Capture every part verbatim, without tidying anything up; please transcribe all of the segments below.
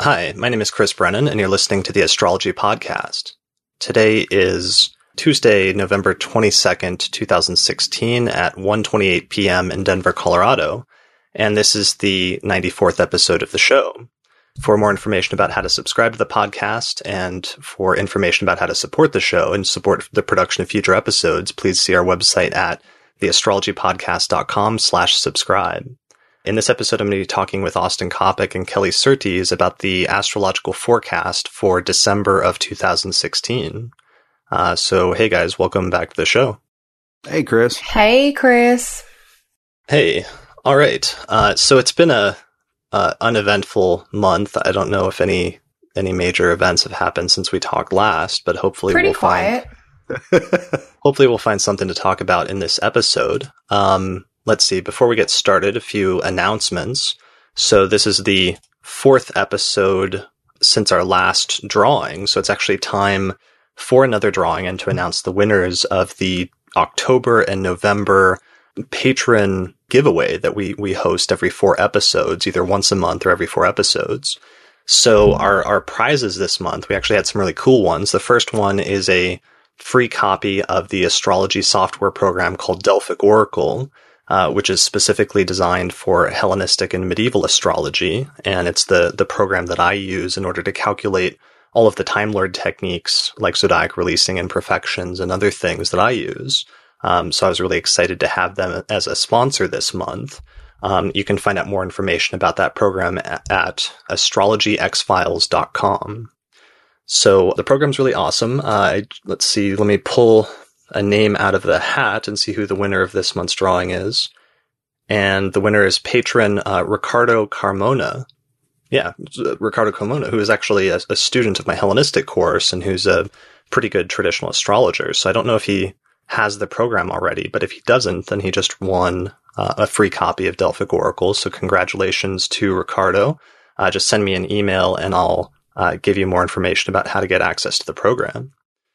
Hi, my name is Chris Brennan, and you're listening to the Astrology Podcast. Today is Tuesday, November twenty-second, twenty sixteen at one twenty-eight p.m. in Denver, Colorado, and this is the ninety-fourth episode of the show. For more information about how to subscribe to the podcast and for information about how to support the show and support the production of future episodes, please see our website at theastrologypodcast.com slash subscribe. In this episode, I'm going to be talking with Austin Coppock and Kelly Surtees about the astrological forecast for December of two thousand sixteen. Uh, so, hey guys, welcome back to the show. Hey, Chris. Hey, Chris. Hey. All right. Uh, so it's been a uh, uneventful month. I don't know if any any major events have happened since we talked last, but hopefully Pretty we'll quiet. find hopefully we'll find something to talk about in this episode. Um, Let's see, before we get started, a few announcements. So this is the fourth episode since our last drawing, so it's actually time for another drawing and to announce the winners of the October and November patron giveaway that we, we host every four episodes, either once a month or every four episodes. So our, our prizes this month, we actually had some really cool ones. The first one is a free copy of the astrology software program called Delphic Oracle, Uh, which is specifically designed for Hellenistic and medieval astrology, and it's the the program that I use in order to calculate all of the Time Lord techniques like zodiac releasing and perfections and other things that I use. Um, so I was really excited to have them as a sponsor this month. Um, you can find out more information about that program at, at astrology x files dot com. So the program's really awesome. Uh, I, let's see, let me pull a name out of the hat and see who the winner of this month's drawing is. And the winner is patron uh, Ricardo Carmona. Yeah, Ricardo Carmona, who is actually a, a student of my Hellenistic course and who's a pretty good traditional astrologer. So I don't know if he has the program already, but if he doesn't, then he just won uh, a free copy of Delphic Oracle. So congratulations to Ricardo. Uh, just send me an email and I'll uh, give you more information about how to get access to the program.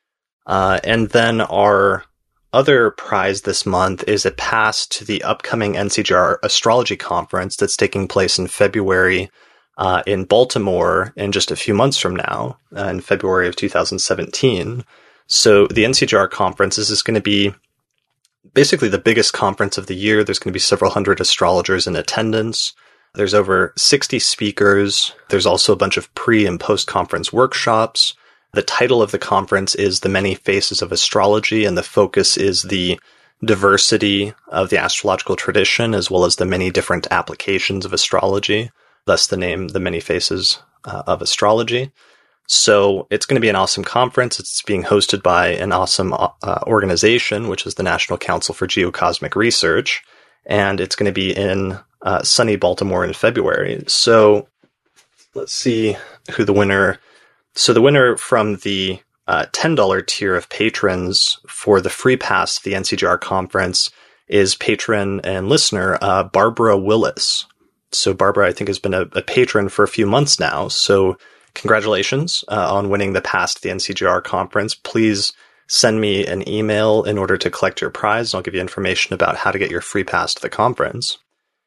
Uh, and then our other prize this month is a pass to the upcoming N C G R Astrology Conference that's taking place in February uh, in Baltimore in just a few months from now, uh, in February of two thousand seventeen. So the N C G R Conference, this is going to be basically the biggest conference of the year. There's going to be several hundred astrologers in attendance. There's over sixty speakers. There's also a bunch of pre- and post-conference workshops. The title of the conference is The Many Faces of Astrology, and the focus is the diversity of the astrological tradition, as well as the many different applications of astrology, thus the name The Many Faces uh, of Astrology. So it's going to be an awesome conference. It's being hosted by an awesome uh, organization, which is the National Council for Geocosmic Research, and it's going to be in uh, sunny Baltimore in February. So let's see who the winner So the winner from the uh, ten dollars tier of patrons for the free pass to the N C G R conference is patron and listener uh, Barbara Willis. So Barbara, I think, has been a, a patron for a few months now. So congratulations uh, on winning the pass to the N C G R conference. Please send me an email in order to collect your prize, and I'll give you information about how to get your free pass to the conference.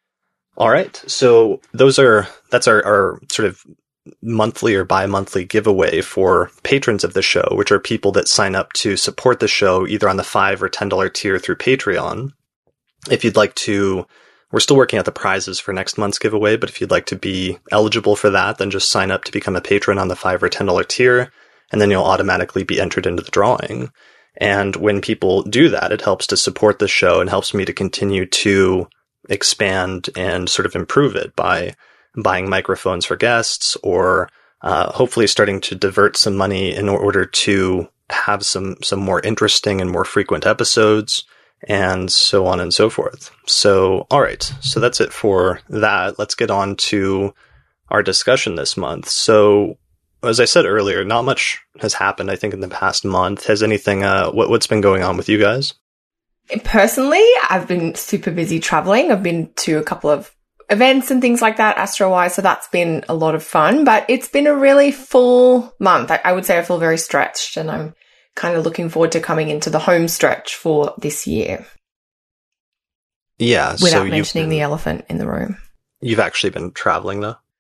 All right. So those are that's our, our sort of monthly or bi-monthly giveaway for patrons of the show, which are people that sign up to support the show either on the five or ten dollars tier through Patreon. If you'd like to, we're still working out the prizes for next month's giveaway, but if you'd like to be eligible for that, then just sign up to become a patron on the five or ten dollars tier, and then you'll automatically be entered into the drawing. And when people do that, it helps to support the show and helps me to continue to expand and sort of improve it by buying microphones for guests, or uh, hopefully starting to divert some money in order to have some some more interesting and more frequent episodes, and so on and so forth. So, all right. So that's it for that. Let's get on to our discussion this month. So, as I said earlier, not much has happened, I think, in the past month. Has anything, uh, what, what's been going on with you guys? Personally, I've been super busy traveling. I've been to a couple of events and things like that, astro-wise, so that's been a lot of fun, but it's been a really full month. I, I would say I feel very stretched, and I'm kind of looking forward to coming into the home stretch for this year. Yeah. Without so mentioning been, the elephant in the room. You've actually been traveling, though?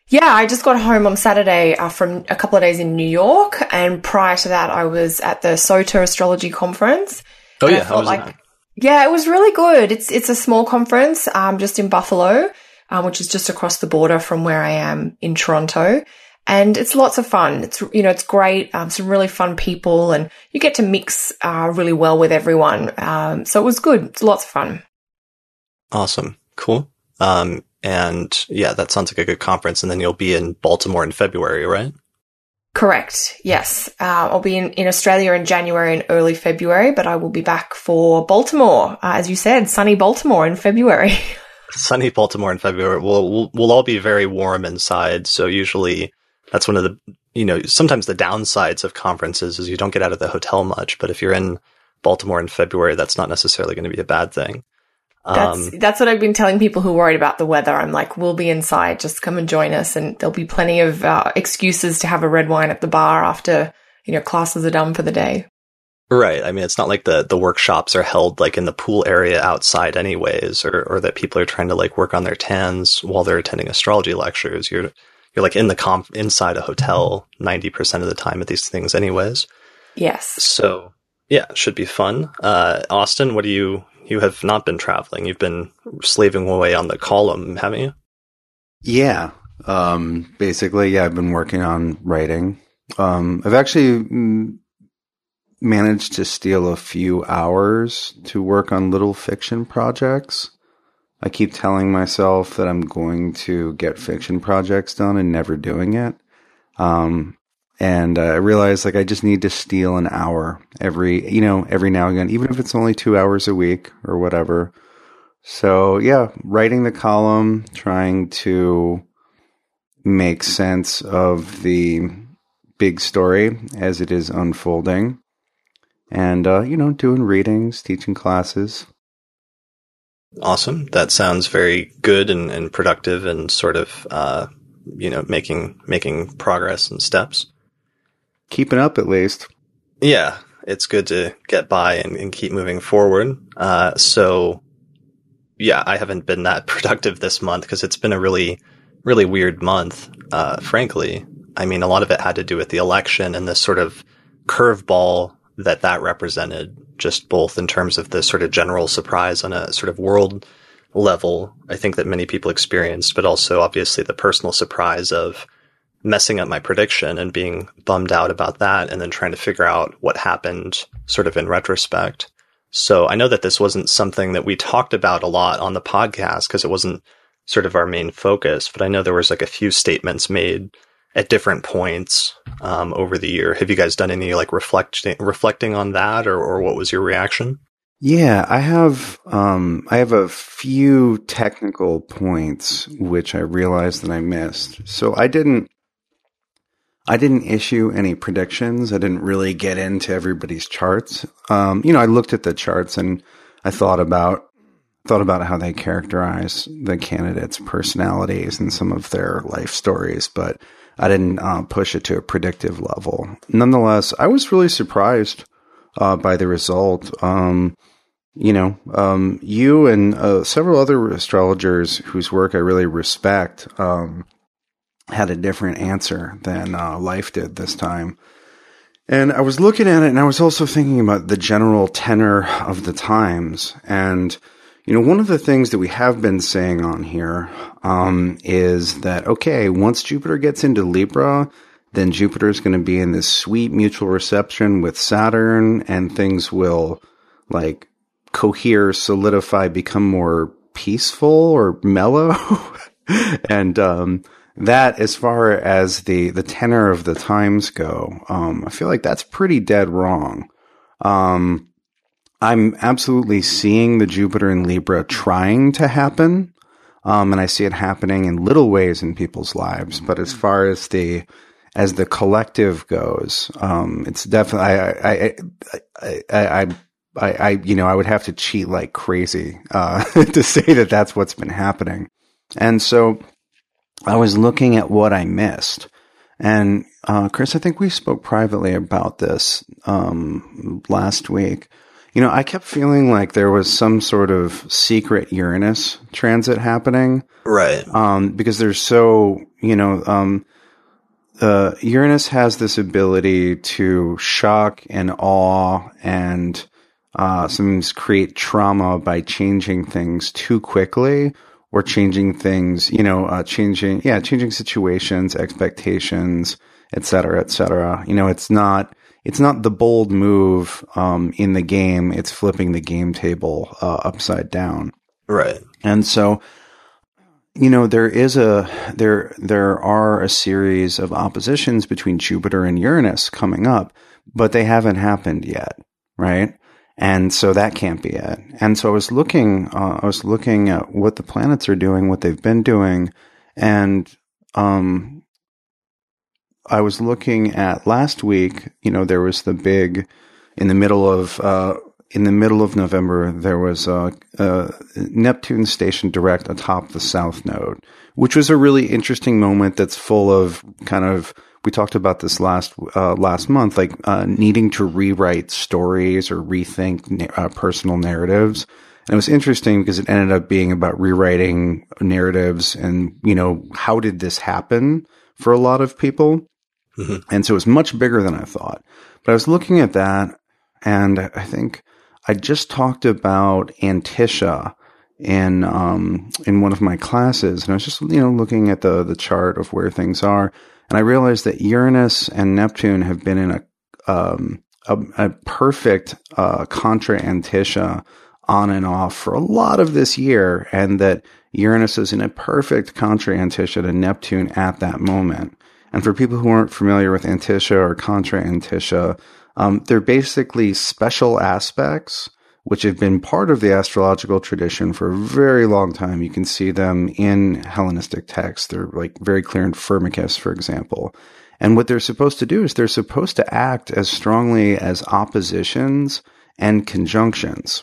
Yeah, I just got home on Saturday uh, from a couple of days in New York, and prior to that, I was at the SOTA Astrology Conference. Oh yeah, how was like, that? Yeah, it was really good. It's it's a small conference, um, just in Buffalo, um, which is just across the border from where I am in Toronto, and it's lots of fun. It's you know it's great. Um, some really fun people, and you get to mix uh, really well with everyone. Um, so it was good. It's lots of fun. Awesome, cool. Um, and yeah, that sounds like a good conference. And then you'll be in Baltimore in February, right? Correct. Yes. Uh, I'll be in, in Australia in January and early February, but I will be back for Baltimore, uh, as you said, sunny Baltimore in February. Sunny Baltimore in February. We'll, we'll, we'll all be very warm inside. So usually that's one of the, you know, sometimes the downsides of conferences is you don't get out of the hotel much, but if you're in Baltimore in February, that's not necessarily going to be a bad thing. That's um, that's what I've been telling people who are worried about the weather. I'm like, we'll be inside. Just come and join us, and there'll be plenty of uh, excuses to have a red wine at the bar after you know classes are done for the day. Right. I mean, it's not like the the workshops are held like in the pool area outside, anyways, or or that people are trying to like work on their tans while they're attending astrology lectures. You're you're like in the comp inside a hotel ninety percent of the time at these things, anyways. Yes. So yeah, it should be fun. Uh, Austin, what do you? You have not been traveling. You've been slaving away on the column, haven't you? Yeah. Um, basically, yeah, I've been working on writing. Um, I've actually mm, managed to steal a few hours to work on little fiction projects. I keep telling myself that I'm going to get fiction projects done and never doing it. Um, And uh, I realized like I just need to steal an hour every, you know, every now and again, even if it's only two hours a week or whatever. So yeah, writing the column, trying to make sense of the big story as it is unfolding, and uh, you know, doing readings, teaching classes. Awesome. That sounds very good and, and productive, and sort of, uh, you know, making making progress and steps. Keeping up, at least. Yeah, it's good to get by and, and keep moving forward. Uh, so, yeah, I haven't been that productive this month because it's been a really, really weird month, uh, frankly. I mean, a lot of it had to do with the election and this sort of curveball that that represented, just both in terms of the sort of general surprise on a sort of world level, I think that many people experienced, but also obviously the personal surprise of messing up my prediction and being bummed out about that, and then trying to figure out what happened sort of in retrospect. So I know that this wasn't something that we talked about a lot on the podcast because it wasn't sort of our main focus, but I know there was like a few statements made at different points um, over the year. Have you guys done any like reflecting reflecting on that, or, or what was your reaction? Yeah, I have um, I have a few technical points which I realized that I missed. So I didn't I didn't issue any predictions. I didn't really get into everybody's charts. Um, you know, I looked at the charts and I thought about thought about how they characterize the candidates' personalities and some of their life stories, but I didn't uh, push it to a predictive level. Nonetheless, I was really surprised uh, by the result. Um, you know, um, you and uh, several other astrologers whose work I really respect um, had a different answer than uh, Life did this time. And I was looking at it, and I was also thinking about the general tenor of the times. And, you know, one of the things that we have been saying on here um, is that, okay, once Jupiter gets into Libra, then Jupiter is going to be in this sweet mutual reception with Saturn, and things will, like, cohere, solidify, become more peaceful or mellow. and um, that, as far as the, the tenor of the times go, um, I feel like that's pretty dead wrong. Um, I'm absolutely seeing the Jupiter in Libra trying to happen, um, and I see it happening in little ways in people's lives. But as far as the as the collective goes, um, it's definitely I I I I, I, I, I you know I would have to cheat like crazy uh, to say that that's what's been happening. And so I was looking at what I missed. And uh, Chris, I think we spoke privately about this um, last week. you know, I kept feeling like there was some sort of secret Uranus transit happening. Right. Um, because there's so, you know, um, uh, Uranus has this ability to shock and awe and, uh, sometimes create trauma by changing things too quickly or changing things, you know, uh, changing, yeah, changing situations, expectations, et cetera, et cetera. You know, it's not, it's not the bold move, um, in the game. It's flipping the game table, uh, upside down. Right. And so, you know, there is a, there, there are a series of oppositions between Jupiter and Uranus coming up, but they haven't happened yet. Right. And so that can't be it. And so I was looking, uh, I was looking at what the planets are doing, what they've been doing. And, um, I was looking at last week, you know, there was the big, in the middle of, uh, in the middle of November, there was a, a Neptune stationed direct atop the South Node, which was a really interesting moment that's full of kind of, we talked about this last, uh, last month, like, uh, needing to rewrite stories or rethink uh, personal narratives. And it was interesting because it ended up being about rewriting narratives and, you know, how did this happen for a lot of people? Mm-hmm. And so it was much bigger than I thought. But I was looking at that, and I think I just talked about Antisha in um, in one of my classes, and I was just, you know, looking at the the chart of where things are, and I realized that Uranus and Neptune have been in a um, a, a perfect uh, contra Antisha on and off for a lot of this year, and that Uranus is in a perfect contra Antisha to Neptune at that moment. And for people who aren't familiar with Antisha or contra Antisha, um, they're basically special aspects which have been part of the astrological tradition for a very long time. You can see them in Hellenistic texts. They're like very clear in Firmicus, for example. And what they're supposed to do is they're supposed to act as strongly as oppositions and conjunctions.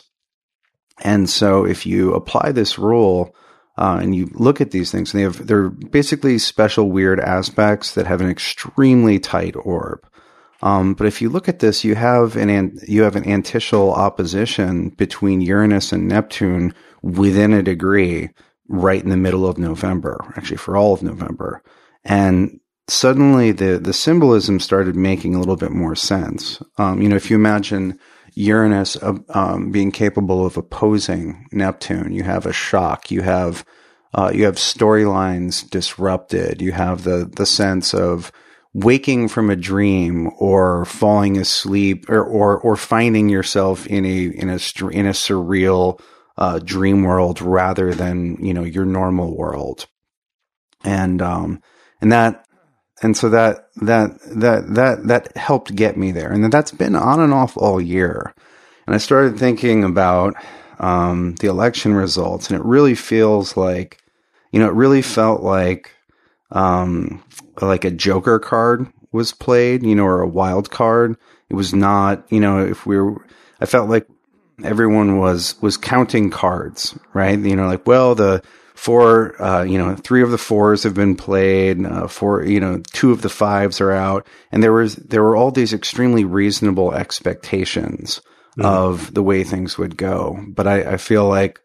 And so if you apply this rule, Uh, and you look at these things, and they have, they're basically special weird aspects that have an extremely tight orb. Um, but if you look at this, you have an, an you have an antitial opposition between Uranus and Neptune within a degree right in the middle of November, actually for all of November. And suddenly the, the symbolism started making a little bit more sense. Um, you know, if you imagine Uranus uh, um, being capable of opposing Neptune, you have a shock, you have uh, you have storylines disrupted, you have the the sense of waking from a dream or falling asleep or or, or finding yourself in a in a in a surreal uh, dream world rather than, you know, your normal world, and um and that. And so that, that, that, that, that helped get me there. And that's been on and off all year. And I started thinking about, um, the election results, and it really feels like, you know, it really felt like, um, like a Joker card was played, you know, or a wild card. It was not, you know, if we were, I felt like everyone was, was counting cards, right? You know, like, well, the, Four, uh, you know, three of the fours have been played. Uh, four, you know, two of the fives are out, and there was there were all these extremely reasonable expectations mm-hmm. of the way things would go. But I, I feel like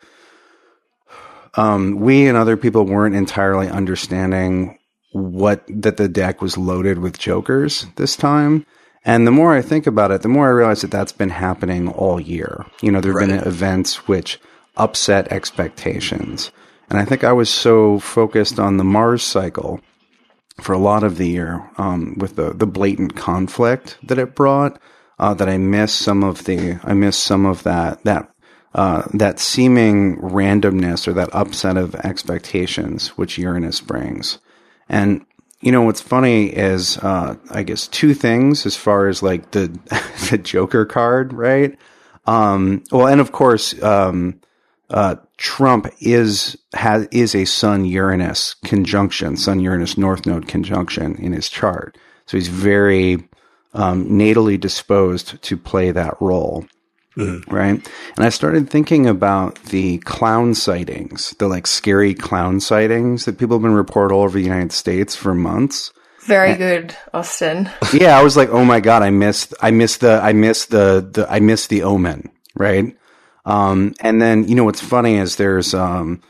um, we and other people weren't entirely understanding what that the deck was loaded with jokers this time. And the more I think about it, the more I realize that that's been happening all year. You know, there have right. been events which upset expectations. And I think I was so focused on the Mars cycle for a lot of the year, um, with the, the blatant conflict that it brought, uh, that I missed some of the, I missed some of that, that, uh, that seeming randomness or that upset of expectations, which Uranus brings. And, you know, what's funny is, uh, I guess two things as far as like the, the Joker card, right? Um, well, and of course, um, Uh, Trump is, has, is a Sun Uranus conjunction, Sun Uranus North Node conjunction in his chart. So he's very, um, natally disposed to play that role. Mm-hmm. Right. And I started thinking about the clown sightings, the like scary clown sightings that people have been reporting all over the United States for months. Very good, Austin. Yeah. I was like, oh my God, I missed, I missed the, I missed the, the, I missed the omen. right? Um, and then, you know, what's funny is there's, um,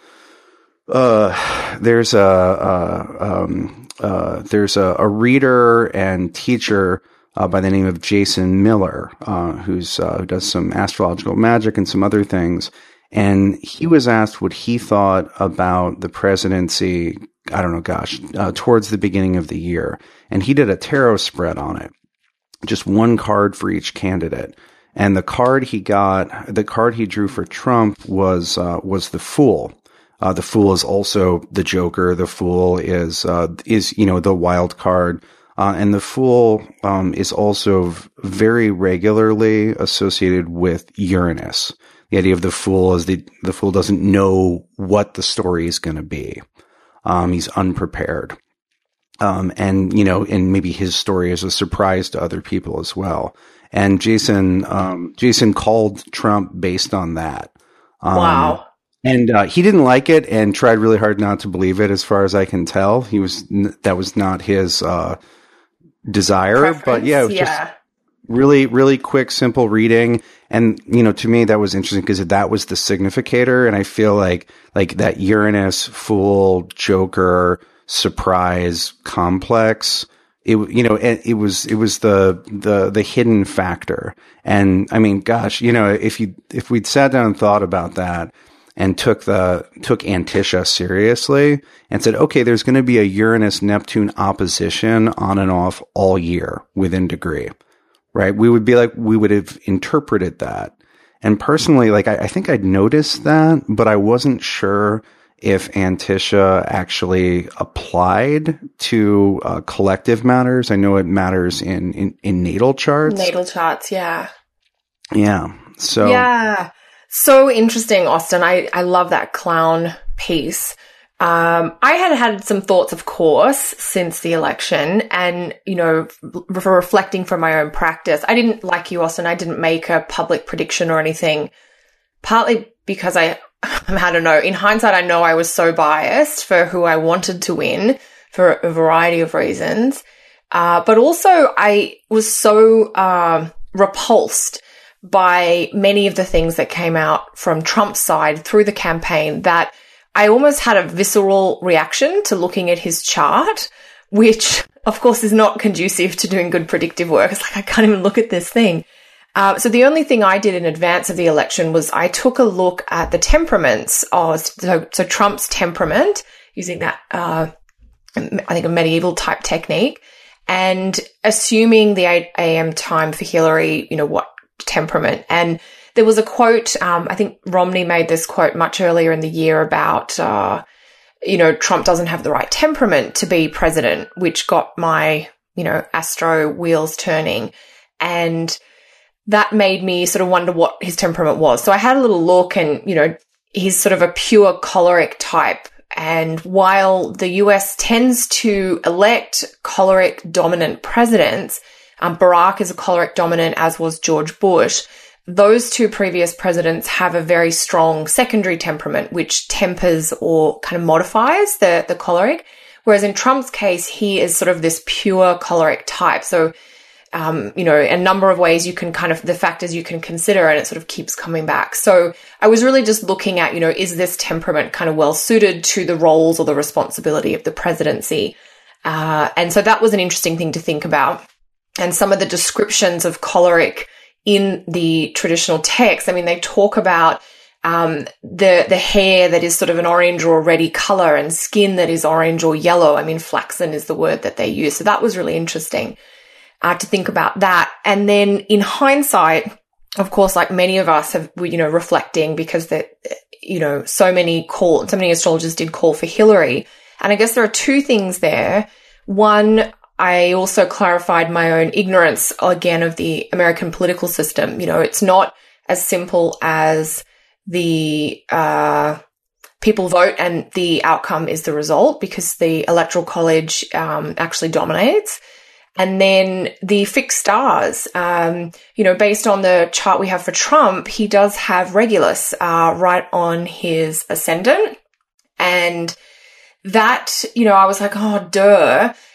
uh, there's a, uh, um, uh, there's a, a reader and teacher, uh, by the name of Jason Miller, uh, who's, uh, who does some astrological magic and some other things. And he was asked what he thought about the presidency, I don't know, gosh, uh, towards the beginning of the year. And he did a tarot spread on it, just one card for each candidate. And the card he got, the card he drew for Trump was, uh, was the Fool. Uh, the Fool is also the Joker. The Fool is, uh, is, you know, the wild card. Uh, and the Fool, um, is also very regularly associated with Uranus. The idea of the Fool is the, the Fool doesn't know what the story is going to be. Um, he's unprepared. Um, and, you know, and maybe his story is a surprise to other people as well. And Jason, um, Jason called Trump based on that. Um, wow. And, uh, he didn't like it and tried really hard not to believe it, as far as I can tell. He was, that was not his, uh, desire. Preference, but yeah, it was yeah. just really, really quick, simple reading. And, you know, to me, that was interesting because that was the significator. And I feel like, like that Uranus, Fool, Joker, surprise complex, it, you know, it, it was, it was the, the, the hidden factor. And I mean, gosh, you know, if you, if we'd sat down and thought about that and took the, took Antisha seriously and said, okay, there's going to be a Uranus Neptune opposition on and off all year within degree, right? We would be like, we would have interpreted that. And personally, like, I, I think I'd noticed that, but I wasn't sure if Antisha actually applied to uh, collective matters. I know it matters in, in, in natal charts. Natal charts, yeah. Yeah. So. Yeah. So interesting, Austin. I, I love that clown piece. Um, I had had some thoughts, of course, since the election and, you know, for reflecting from my own practice. I didn't, like you, Austin, I didn't make a public prediction or anything, partly because I, I don't know, in hindsight, I know I was so biased for who I wanted to win for a variety of reasons. Uh, but also I was so, uh, repulsed by many of the things that came out from Trump's side through the campaign that I almost had a visceral reaction to looking at his chart, which of course is not conducive to doing good predictive work. It's like, I can't even look at this thing. Uh, so the only thing I did in advance of the election was I took a look at the temperaments of, so, so Trump's temperament, using that, uh, I think a medieval type technique, and assuming the eight a.m. time for Hillary, you know, what temperament. And there was a quote, um, I think Romney made this quote much earlier in the year about, uh, you know, Trump doesn't have the right temperament to be president, which got my, you know, astro wheels turning. And that made me sort of wonder what his temperament was. So I had a little look and, you know, he's sort of a pure choleric type. And while the U S tends to elect choleric dominant presidents, um, Barack is a choleric dominant, as was George Bush. Those two previous presidents have a very strong secondary temperament, which tempers or kind of modifies the, the choleric. Whereas in Trump's case, he is sort of this pure choleric type. So, um, you know, a number of ways you can kind of, the factors you can consider, and it sort of keeps coming back. So I was really just looking at, you know, is this temperament kind of well suited to the roles or the responsibility of the presidency? Uh, and so that was an interesting thing to think about. And some of the descriptions of choleric in the traditional text, I mean, they talk about um, the the hair that is sort of an orange or a reddy color and skin that is orange or yellow. I mean, flaxen is the word that they use. So that was really interesting uh, to think about that. And then in hindsight, of course, like many of us have, you know, reflecting because that, you know, so many call, so many astrologers did call for Hillary. And I guess there are two things there. One, I also clarified my own ignorance, again, of the American political system. You know, it's not as simple as the uh people vote and the outcome is the result, because the Electoral College um actually dominates. And then the fixed stars, um, you know, based on the chart we have for Trump, he does have Regulus uh right on his ascendant. And that, you know, I was like, oh, duh.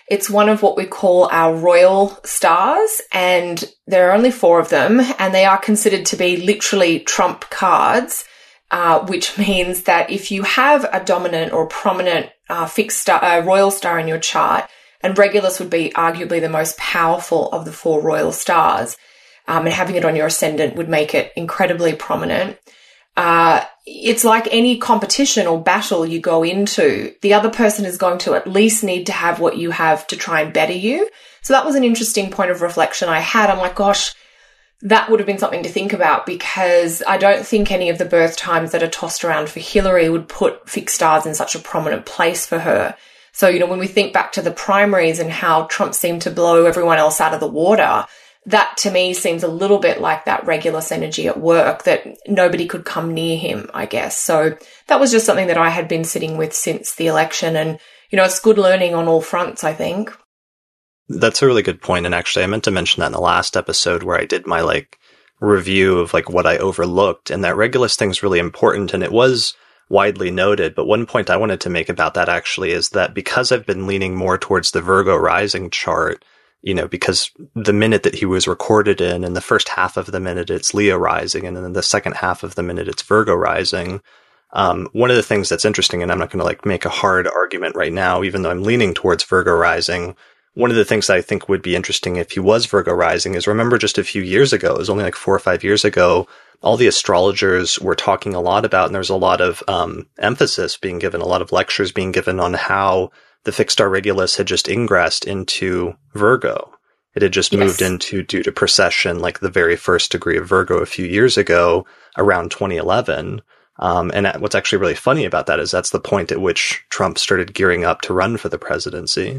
It's one of what we call our royal stars, and there are only four of them, and they are considered to be literally trump cards, uh, which means that if you have a dominant or prominent uh, fixed star, uh, royal star in your chart, and Regulus would be arguably the most powerful of the four royal stars, um, and having it on your ascendant would make it incredibly prominent. Uh, it's like any competition or battle you go into, the other person is going to at least need to have what you have to try and better you. So that was an interesting point of reflection I had. I'm like, gosh, that would have been something to think about, because I don't think any of the birth times that are tossed around for Hillary would put fixed stars in such a prominent place for her. So, you know, when we think back to the primaries and how Trump seemed to blow everyone else out of the water, that to me seems a little bit like that Regulus energy at work, that nobody could come near him, I guess. So that was just something that I had been sitting with since the election. And, you know, it's good learning on all fronts, I think. That's a really good point. And actually, I meant to mention that in the last episode where I did my like review of like what I overlooked, and that Regulus thing's really important. And it was widely noted. But one point I wanted to make about that actually is that because I've been leaning more towards the Virgo rising chart, you know, because the minute that he was recorded in, in the first half of the minute, it's Leo rising, and then the second half of the minute, it's Virgo rising. Um, one of the things that's interesting, and I'm not going to like make a hard argument right now, even though I'm leaning towards Virgo rising. One of the things that I think would be interesting if he was Virgo rising is, remember just a few years ago, it was only like four or five years ago, all the astrologers were talking a lot about, and there was a lot of um, emphasis being given, a lot of lectures being given on how the fixed star Regulus had just ingressed into Virgo. It had just yes. moved into, due to precession, like the very first degree of Virgo a few years ago, around twenty eleven. Um, and what's actually really funny about that is that's the point at which Trump started gearing up to run for the presidency.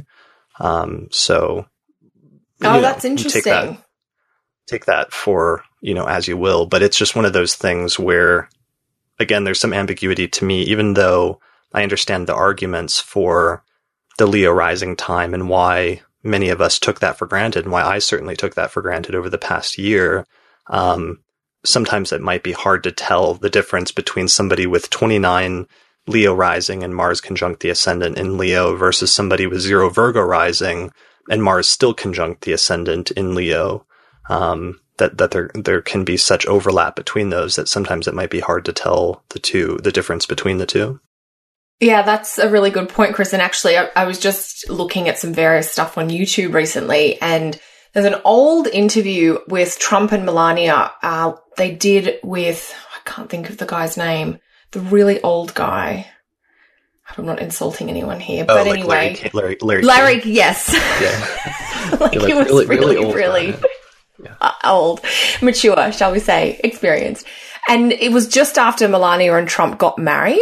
Um, so. Oh, know, that's interesting. Take that, take that for, you know, as you will. But it's just one of those things where, again, there's some ambiguity to me, even though I understand the arguments for the Leo rising time and why many of us took that for granted, and why I certainly took that for granted over the past year. Um, sometimes it might be hard to tell the difference between somebody with twenty-nine Leo rising and Mars conjunct the ascendant in Leo versus somebody with zero Virgo rising and Mars still conjunct the ascendant in Leo. Um, that, that there, there can be such overlap between those that sometimes it might be hard to tell the two, the difference between the two. Yeah, that's a really good point, Chris. And actually, I, I was just looking at some various stuff on YouTube recently, and there's an old interview with Trump and Melania. Uh, they did with, I can't think of the guy's name, the really old guy. I'm not insulting anyone here, oh, but like anyway. Larry, Larry, Larry, Larry yes. Yeah. like, like he was really, really, really, really old, yeah. uh, old, mature, shall we say, experienced. And it was just after Melania and Trump got married.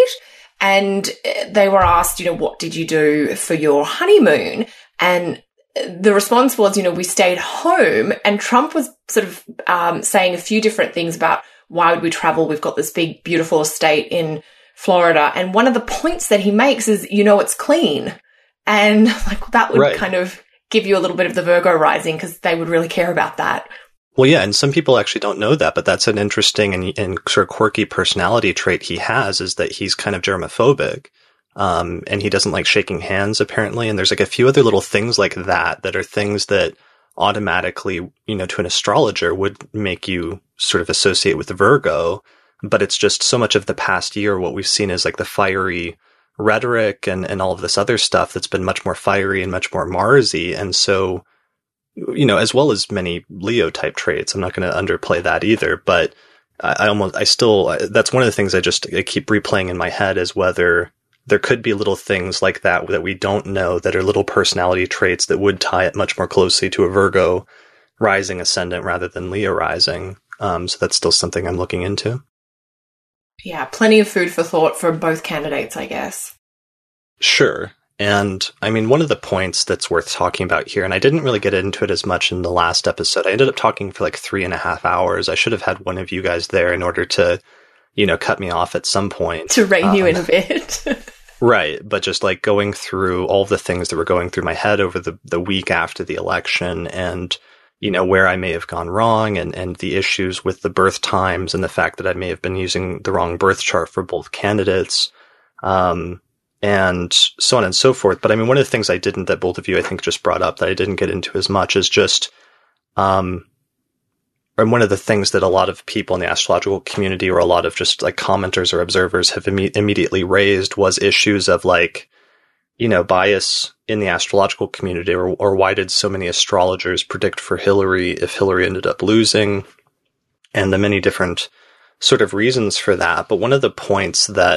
And they were asked, you know, what did you do for your honeymoon? And the response was, you know, we stayed home. And Trump was sort of um, saying a few different things about why would we travel? We've got this big, beautiful estate in Florida. And one of the points that he makes is, you know, it's clean. And like that would right. kind of give you a little bit of the Virgo rising, because they would really care about that. Well, yeah, and some people actually don't know that, but that's an interesting and, and sort of quirky personality trait he has, is that he's kind of germophobic, um, and he doesn't like shaking hands, apparently. And there's like a few other little things like that that are things that automatically, you know, to an astrologer would make you sort of associate with Virgo. But it's just so much of the past year, what we've seen is like the fiery rhetoric and, and all of this other stuff that's been much more fiery and much more Marsy. And so, you know, as well as many Leo type traits. I'm not going to underplay that either, but I, I almost, I still, that's one of the things I just I keep replaying in my head, is whether there could be little things like that that we don't know, that are little personality traits that would tie it much more closely to a Virgo rising ascendant rather than Leo rising. Um, so that's still something I'm looking into. Yeah, plenty of food for thought for both candidates, I guess. Sure. And I mean, one of the points that's worth talking about here, and I didn't really get into it as much in the last episode. I ended up talking for like three and a half hours. I should have had one of you guys there in order to, you know, cut me off at some point. To rein um, you in a bit. Right. But just like going through all the things that were going through my head over the, the week after the election, and, you know, where I may have gone wrong, and, and the issues with the birth times, and the fact that I may have been using the wrong birth chart for both candidates. Um, and so on and so forth. But I mean, one of the things I didn't, that both of you, I think, just brought up that I didn't get into as much is just, um, and one of the things that a lot of people in the astrological community, or a lot of just like commenters or observers, have imme- immediately raised was issues of like, you know, bias in the astrological community, or, or why did so many astrologers predict for Hillary if Hillary ended up losing, and the many different sort of reasons for that. But one of the points that,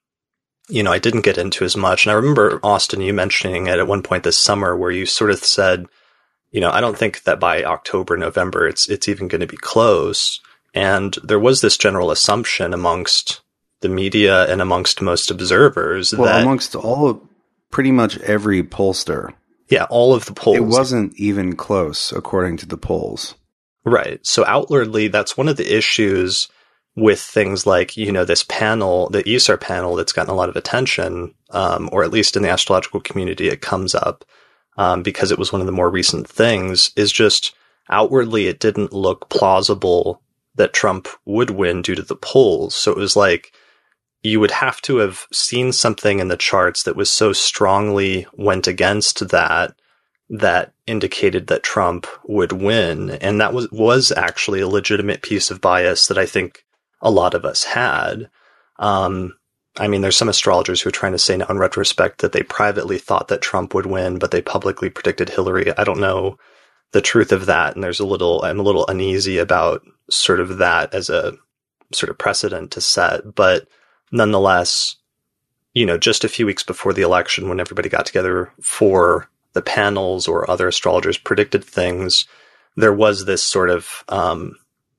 you know, I didn't get into as much, and I remember, Austin, you mentioning it at one point this summer, where you sort of said, you know, I don't think that by October, November, it's it's even going to be close. And there was this general assumption amongst the media and amongst most observers well, that amongst all of, pretty much every pollster. Yeah, all of the polls. It wasn't even close, according to the polls. Right. So outwardly, that's one of the issues with things like, you know, this panel, the E S A R panel that's gotten a lot of attention, um, or at least in the astrological community, it comes up. Um, because it was one of the more recent things, is just outwardly it didn't look plausible that Trump would win due to the polls. So it was like you would have to have seen something in the charts that was so strongly went against that, that indicated that Trump would win. And that was, was actually a legitimate piece of bias that I think a lot of us had. Um, I mean, there's some astrologers who are trying to say now in retrospect that they privately thought that Trump would win, but they publicly predicted Hillary. I don't know the truth of that. And there's a little, I'm a little uneasy about sort of that as a sort of precedent to set. But nonetheless, you know, just a few weeks before the election, when everybody got together for the panels or other astrologers predicted things, there was this sort of um,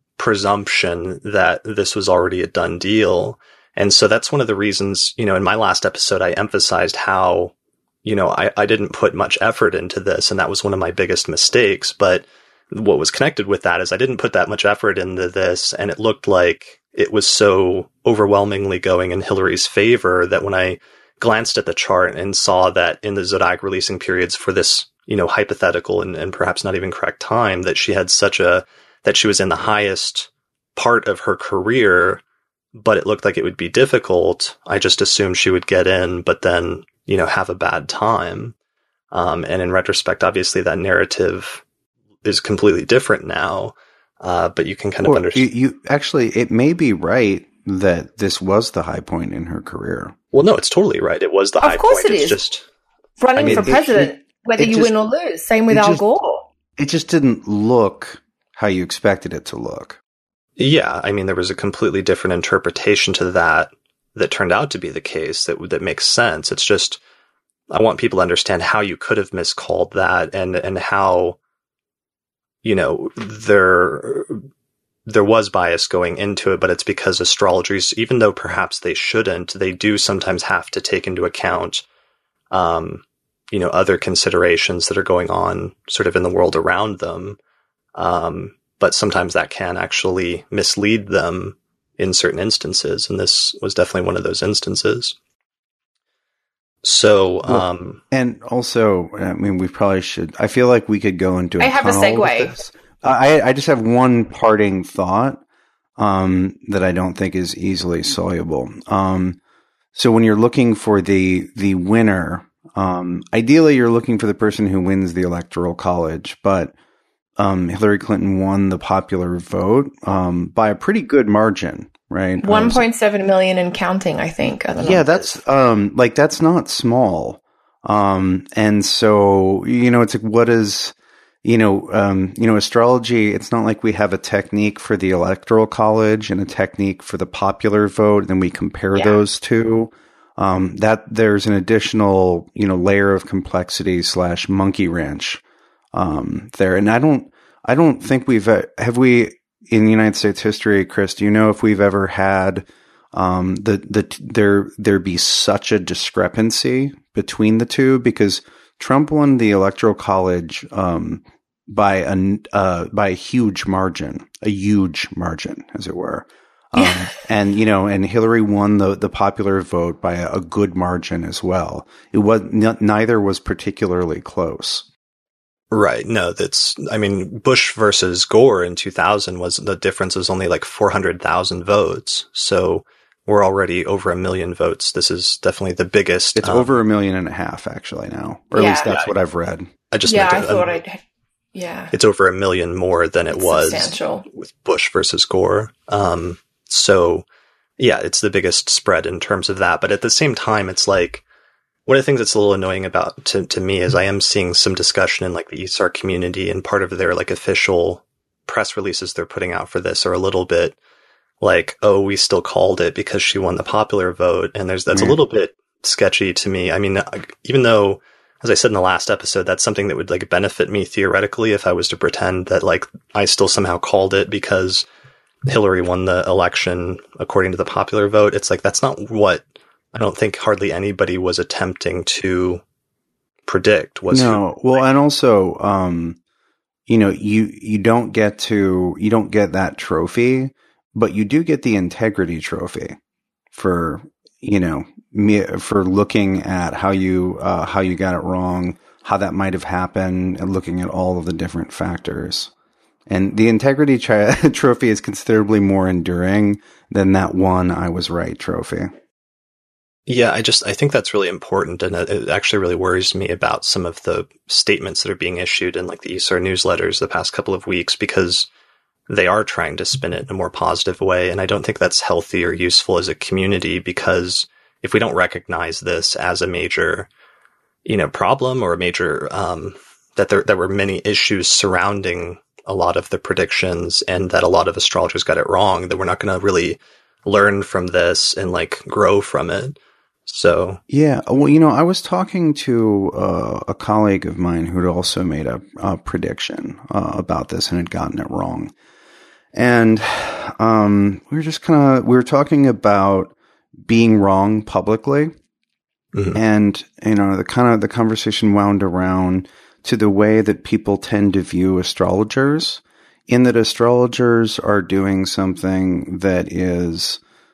presumption that this was already a done deal. And so that's one of the reasons, you know, in my last episode, I emphasized how, you know, I, I didn't put much effort into this, and that was one of my biggest mistakes. But what was connected with that is I didn't put that much effort into this, and it looked like it was so overwhelmingly going in Hillary's favor that when I glanced at the chart and saw that in the zodiac releasing periods for this, you know, hypothetical and, and perhaps not even correct time, that she had such a, that she was in the highest part of her career, but it looked like it would be difficult. I just assumed she would get in, but then, you know, have a bad time. Um, and in retrospect, obviously that narrative is completely different now. Uh, but you can kind well, of understand. You, you actually, it may be right that this was the high point in her career. Well, no, it's totally right. It was the of high course point. It it's is. just running I mean, for president, it, it, whether it you just, win or lose. Same with Al just, Gore. It just didn't look how you expected it to look. Yeah, I mean, there was a completely different interpretation to that that turned out to be the case that that makes sense. It's just, I want people to understand how you could have miscalled that, and and how, you know, there there was bias going into it, but it's because astrologers, even though perhaps they shouldn't, they do sometimes have to take into account, um, you know, other considerations that are going on sort of in the world around them. Um, But sometimes that can actually mislead them in certain instances. And this was definitely one of those instances. So, well, um, and also, I mean, we probably should, I feel like we could go into a I have a tunnel with segue. this. I, I just have one parting thought, um, that I don't think is easily soluble. Um, so when you're looking for the, the winner, um, ideally you're looking for the person who wins the Electoral College, but Um, Hillary Clinton won the popular vote um, by a pretty good margin, right? one point seven million and counting, I think. I don't know. Yeah, that's um, like that's not small. Um, and so you know, it's like, what is you know, um, you know, astrology. It's not like we have a technique for the Electoral College and a technique for the popular vote, and then we compare Yeah. those two. Um, that there's an additional you know layer of complexity slash monkey wrench. Um, there. And I don't, I don't think we've, uh, have we in United States history, Chris, do you know if we've ever had, um, the, the, there, there be such a discrepancy between the two? Because Trump won the Electoral College, um, by a, uh, by a huge margin, a huge margin, as it were. Um, Yeah. and, you know, and Hillary won the, the popular vote by a, a good margin as well. It was, n- neither was particularly close. right. No, that's, I mean, Bush versus Gore in two thousand was, the difference was only like four hundred thousand votes. So we're already over a million votes. This is definitely the biggest. It's um, over a million and a half actually now, or at Yeah. least that's Yeah. what I've read. I just yeah, I meant to, thought um, I'd. Yeah. it's over a million more than it It's was substantial. with Bush versus Gore. Um, so yeah, it's the biggest spread in terms of that. But at the same time, it's like, one of the things that's a little annoying about to, to me is I am seeing some discussion in like the E S A R community, and part of their like official press releases they're putting out for this are a little bit like, oh, we still called it because she won the popular vote. And there's, that's Yeah. a little bit sketchy to me. I mean, even though, as I said in the last episode, that's something that would like benefit me theoretically if I was to pretend that like I still somehow called it because Hillary won the election according to the popular vote. It's like, that's not what I don't think hardly anybody was attempting to predict. Was No, who, well, and also, um, you know, you, you don't get to, you don't get that trophy, but you do get the integrity trophy for, you know, me, for looking at how you, uh, how you got it wrong, how that might have happened, and looking at all of the different factors. And the integrity tri- trophy is considerably more enduring than that one I was right trophy. Yeah, I just, I think that's really important. And it, it actually really worries me about some of the statements that are being issued in like the E S A R newsletters the past couple of weeks, because they are trying to spin it in a more positive way. And I don't think that's healthy or useful as a community, because if we don't recognize this as a major, you know, problem or a major, um, that there, there were many issues surrounding a lot of the predictions and that a lot of astrologers got it wrong, that we're not going to really learn from this and like grow from it. So, yeah, well, you know, I was talking to uh, a colleague of mine who had also made a, a prediction uh, about this and had gotten it wrong. And um, we were just kind of, we were talking about being wrong publicly. mhm. And, you know, the kind of, the conversation wound around to the way that people tend to view astrologers, in that astrologers are doing something that is,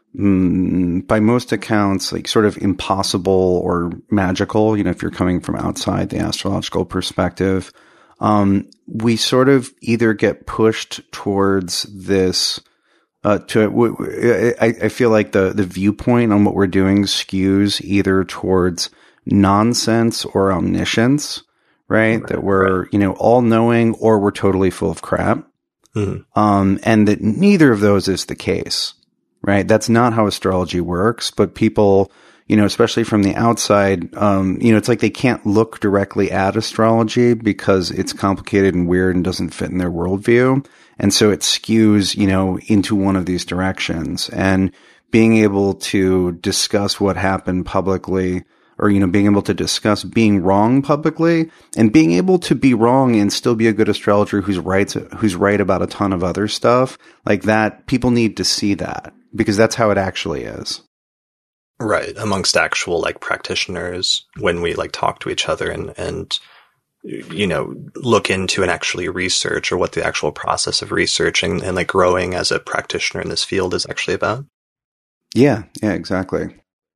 mm, by most accounts, like sort of impossible or magical. You know, if you're coming from outside the astrological perspective, um, we sort of either get pushed towards this, uh, to, w- w- I, I feel like the, the viewpoint on what we're doing skews either towards nonsense or omniscience, right? Right, That we're, you know, all knowing, or we're totally full of crap. Mhm. Um, and that neither of those is the case, right? That's not how astrology works, but people, you know, especially from the outside, um, you know, it's like they can't look directly at astrology because it's complicated and weird and doesn't fit in their worldview. And so it skews, you know, into one of these directions. And being able to discuss what happened publicly, or, you know, being able to discuss being wrong publicly, and being able to be wrong and still be a good astrologer who's right, who's right about a ton of other stuff like that. People need to see that, because that's how it actually is. Right. Amongst actual like practitioners, when we like talk to each other and, and, you know, look into and actually research, or what the actual process of researching and like growing as a practitioner in this field is actually about. Yeah. Yeah, exactly.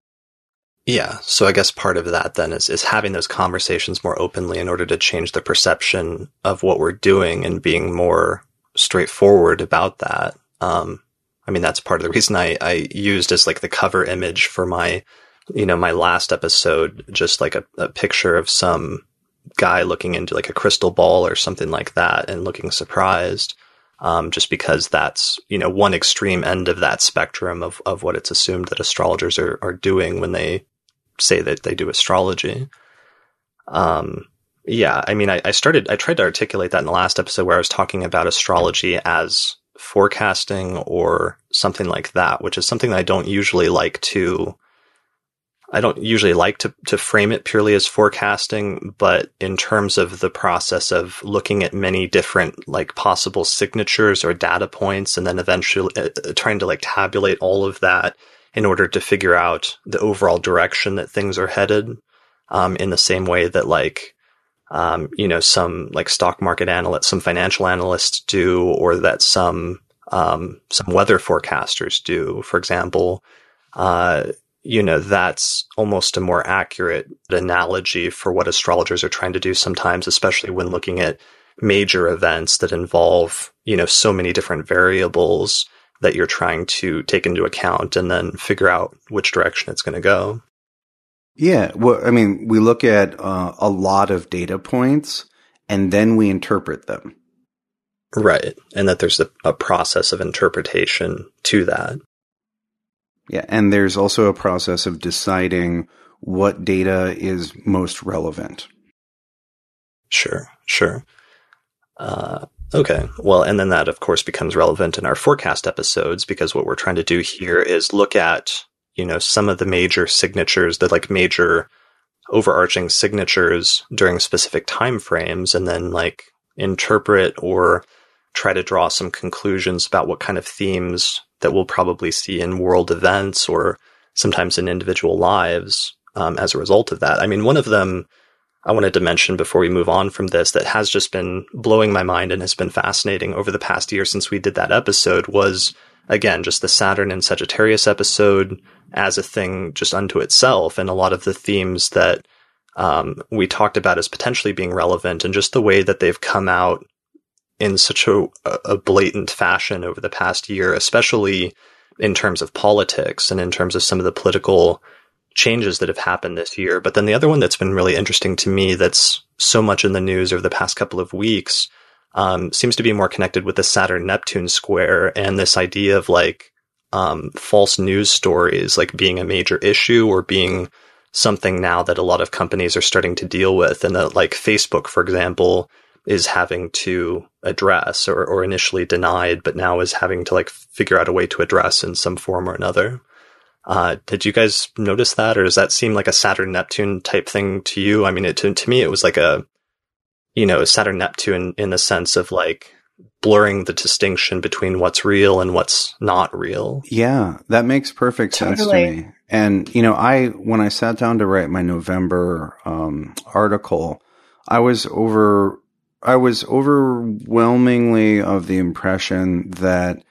Yeah. So I guess part of that then is, is having those conversations more openly in order to change the perception of what we're doing and being more straightforward about that. Um, I mean, that's part of the reason I, I used as like the cover image for my, you know, my last episode, just like a, a picture of some guy looking into like a crystal ball or something like that and looking surprised. Um, just because that's, you know, one extreme end of that spectrum of, of what it's assumed that astrologers are, are doing when they say that they do astrology. Um, yeah, I mean, I, I started, I tried to articulate that in the last episode where I was talking about astrology as forecasting or something like that, which is something that I don't usually like to, I don't usually like to, to frame it purely as forecasting, but in terms of the process of looking at many different like possible signatures or data points, and then eventually uh, trying to like tabulate all of that in order to figure out the overall direction that things are headed, um, in the same way that like, um, you know, some like stock market analysts, some financial analysts do, or that some, um, some weather forecasters do, for example. Uh, you know, that's almost a more accurate analogy for what astrologers are trying to do sometimes, especially when looking at major events that involve, you know, so many different variables that you're trying to take into account and then figure out which direction it's going to go. Yeah. Well, I mean, we look at uh, a lot of data points and then we interpret them. Right. And that there's a, a process of interpretation to that. Yeah. And there's also a process of deciding what data is most relevant. Sure. Sure. Uh, okay. Well, and then that, of course, becomes relevant in our forecast episodes, because what we're trying to do here is look at, you know, some of the major signatures, the like major overarching signatures during specific time frames, and then like interpret or try to draw some conclusions about what kind of themes that we'll probably see in world events or sometimes in individual lives um, as a result of that. I mean, one of them I wanted to mention before we move on from this that has just been blowing my mind and has been fascinating over the past year since we did that episode was, again, just the Saturn and Sagittarius episode as a thing just unto itself, and a lot of the themes that um, we talked about as potentially being relevant, and just the way that they've come out in such a, a blatant fashion over the past year, especially in terms of politics and in terms of some of the political changes that have happened this year. But then the other one that's been really interesting to me that's so much in the news over the past couple of weeks um, seems to be more connected with the Saturn-Neptune square and this idea of like um, false news stories like being a major issue or being something now that a lot of companies are starting to deal with, and that like Facebook, for example, is having to address or, or initially denied, but now is having to like figure out a way to address in some form or another. Uh, did you guys notice that, or does that seem like a Saturn Neptune type thing to you? I mean, it, to, to me, it was like a, you know, Saturn Neptune in the sense of like blurring the distinction between what's real and what's not real. Yeah, that makes perfect Totally. sense to me. And, you know, I, when I sat down to write my November, um, article, I was over, I was overwhelmingly of the impression that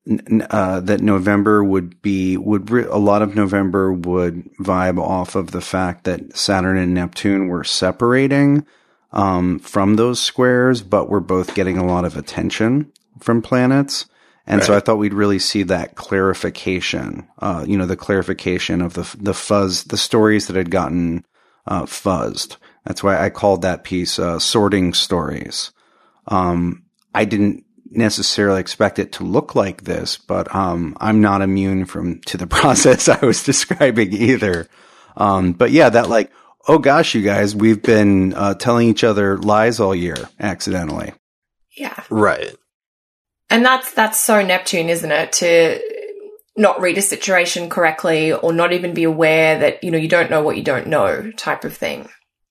Uh, that November would be, would re- a lot of November would vibe off of the fact that Saturn and Neptune were separating um, from those squares, but were both getting a lot of attention from planets. And right. So I thought we'd really see that clarification, uh, you know, the clarification of the the fuzz, the stories that had gotten uh, fuzzed. That's why I called that piece uh, Sorting Stories. Um, I didn't necessarily expect it to look like this, but um, I'm not immune from to the process I was describing either. Um, but yeah, that like, oh gosh, you guys, we've been uh, telling each other lies all year accidentally. Yeah, right. And that's that's so Neptune, isn't it? To not read a situation correctly, or not even be aware that, you know, you don't know what you don't know, type of thing.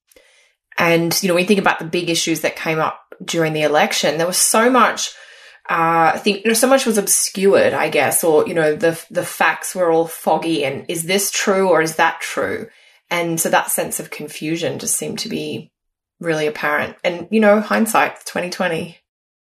And you know, when you think about the big issues that came up during the election, there was so much. Uh, I think, you know, so much was obscured, I guess, or, you know, the, the facts were all foggy, and is this true or is that true? And so that sense of confusion just seemed to be really apparent. And, you know, hindsight, twenty twenty.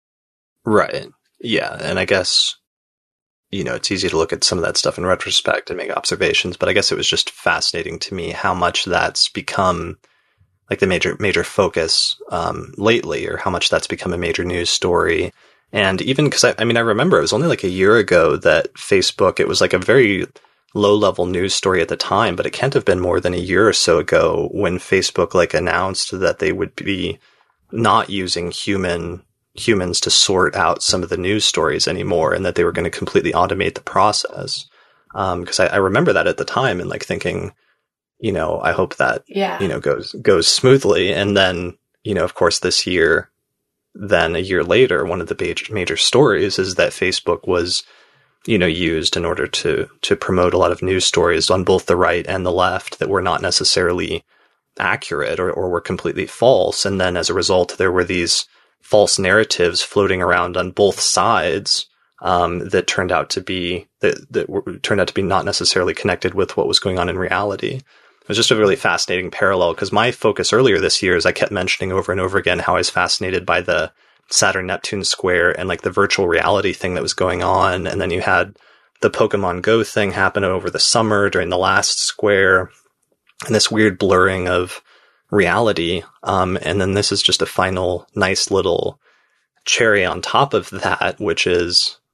Right. Yeah. And I guess, you know, it's easy to look at some of that stuff in retrospect and make observations, but I guess it was just fascinating to me how much that's become like the major, major focus, um, lately, or how much that's become a major news story. And even because I, I mean, I remember it was only like a year ago that Facebook, it was like a very low level news story at the time, but it can't have been more than a year or so ago when Facebook like announced that they would be not using human humans to sort out some of the news stories anymore, and that they were going to completely automate the process. Um, because I, I remember that at the time and like thinking, you know, I hope that, yeah. you know, goes, goes smoothly. And then, you know, of course, this year, then a year later, one of the major, major stories is that Facebook was, you know, used in order to, to promote a lot of news stories on both the right and the left that were not necessarily accurate or, or were completely false. And then as a result, there were these false narratives floating around on both sides, um, that turned out to be, that, that were, turned out to be not necessarily connected with what was going on in reality. It was just a really fascinating parallel, because my focus earlier this year is I kept mentioning over and over again how I was fascinated by the Saturn-Neptune square and like the virtual reality thing that was going on. And then you had the Pokemon Go thing happen over the summer during the last square, and this weird blurring of reality. Um, and then this is just a final nice little cherry on top of that, which is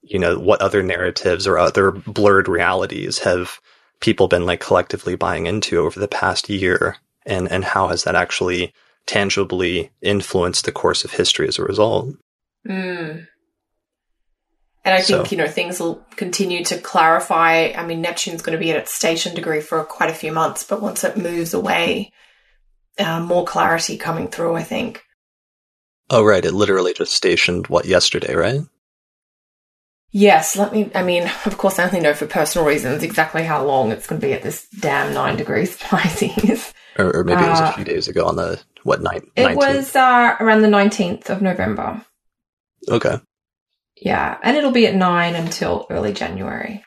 you know, what other narratives or other blurred realities have people been like collectively buying into over the past year? And, and how has that actually tangibly influenced the course of history as a result? Mm. And I think, so, you know, things will continue to clarify. I mean, Neptune's going to be at its station degree for quite a few months, but once it moves away, uh, more clarity coming through, I think. Oh, right. It literally just stationed, what, yesterday, right? Yes. Let me, I mean, of course, I only know for personal reasons exactly how long it's going to be at this damn nine degrees Pisces. Or, or maybe it was a few uh, days ago on the, what, ninth? It was uh, around the nineteenth of November. Okay. Yeah. And it'll be at nine until early January.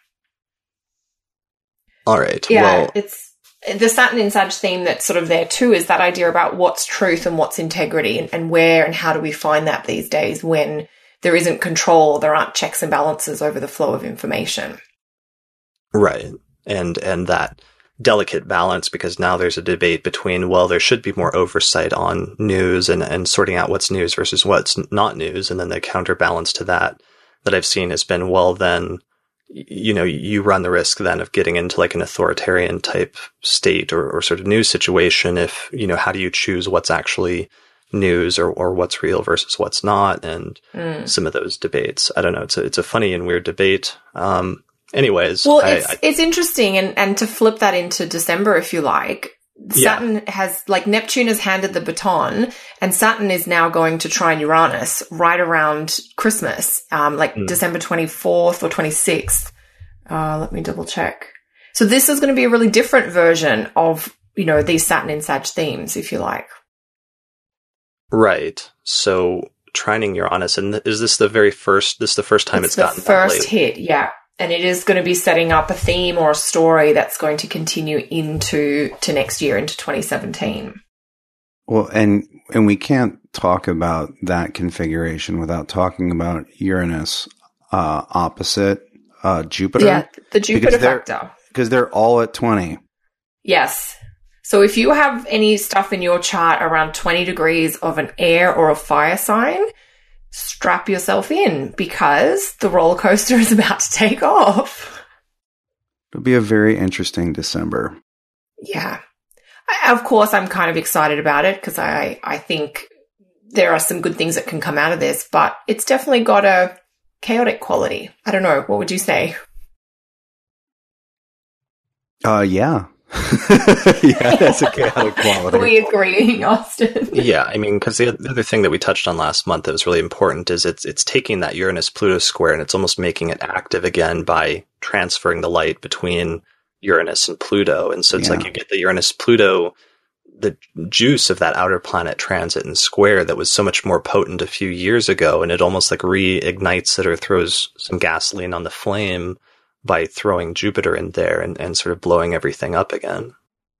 All right. Yeah. Well, it's, the Saturn in Sag theme that's sort of there too is that idea about what's truth and what's integrity, and, and where and how do we find that these days when there isn't control, there aren't checks and balances over the flow of information. Right. And, and that delicate balance, because now there's a debate between, well, there should be more oversight on news and, and sorting out what's news versus what's not news. And then the counterbalance to that that I've seen has been, well, then, you know, you run the risk then of getting into like an authoritarian type state or, or sort of news situation if, you know, how do you choose what's actually news or, or what's real versus what's not? And mm. some of those debates, I don't know, it's a, it's a funny and weird debate. Um, anyways. Well, I, it's, I, it's interesting. And, and to flip that into December, if you like, Saturn yeah. has, like, Neptune has handed the baton, and Saturn is now going to trine Uranus right around Christmas, um, like mm. December twenty-fourth or twenty-sixth. Uh, let me double check. So this is going to be a really different version of, you know, these Saturn in Sag themes, if you like. Right. So trining Uranus, and is this the very first, this is the first time it's, it's gotten the first hit, yeah. And it is going to be setting up a theme or a story that's going to continue into to next year, into twenty seventeen. Well, and and we can't talk about that configuration without talking about Uranus uh, opposite uh, Jupiter. Yeah, the Jupiter factor. Because they're all at twenty. Yes. So if you have any stuff in your chart around twenty degrees of an air or a fire sign, strap yourself in because the roller coaster is about to take off. It'll be a very interesting December. Yeah. I, of course, I'm kind of excited about it because I, I think there are some good things that can come out of this, but it's definitely got a chaotic quality. I don't know. What would you say? Uh, yeah. Yeah, that's a chaotic quality. We agreeing, Austin. Yeah, I mean, because the other thing that we touched on last month that was really important is it's it's taking that Uranus-Pluto square and it's almost making it active again by transferring the light between Uranus and Pluto. And so it's yeah. like you get the Uranus-Pluto, the juice of that outer planet transit and square that was so much more potent a few years ago, and it almost like reignites it or throws some gasoline on the flame by throwing Jupiter in there and, and sort of blowing everything up again.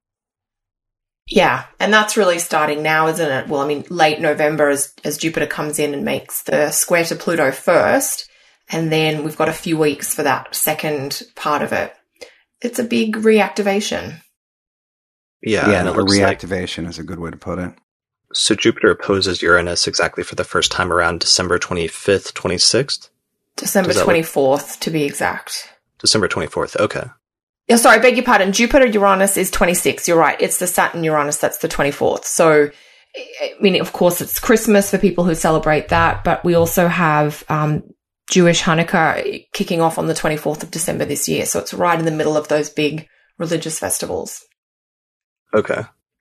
Yeah, and that's really starting now, isn't it? Well, I mean, late November as, as Jupiter comes in and makes the square to Pluto first, and then we've got a few weeks for that second part of it. It's a big reactivation. Yeah, yeah, and a reactivation like, is a good way to put it. So Jupiter opposes Uranus exactly for the first time around December twenty-fifth, twenty-sixth? December twenty-fourth, look- to be exact. December twenty-fourth, okay. Yeah, sorry, beg your pardon. Jupiter-Uranus is twenty-six. You're right. It's the Saturn-Uranus that's the twenty-fourth. So, I mean, of course, it's Christmas for people who celebrate that, but we also have um, Jewish Hanukkah kicking off on the twenty-fourth of December this year. So it's right in the middle of those big religious festivals. Okay.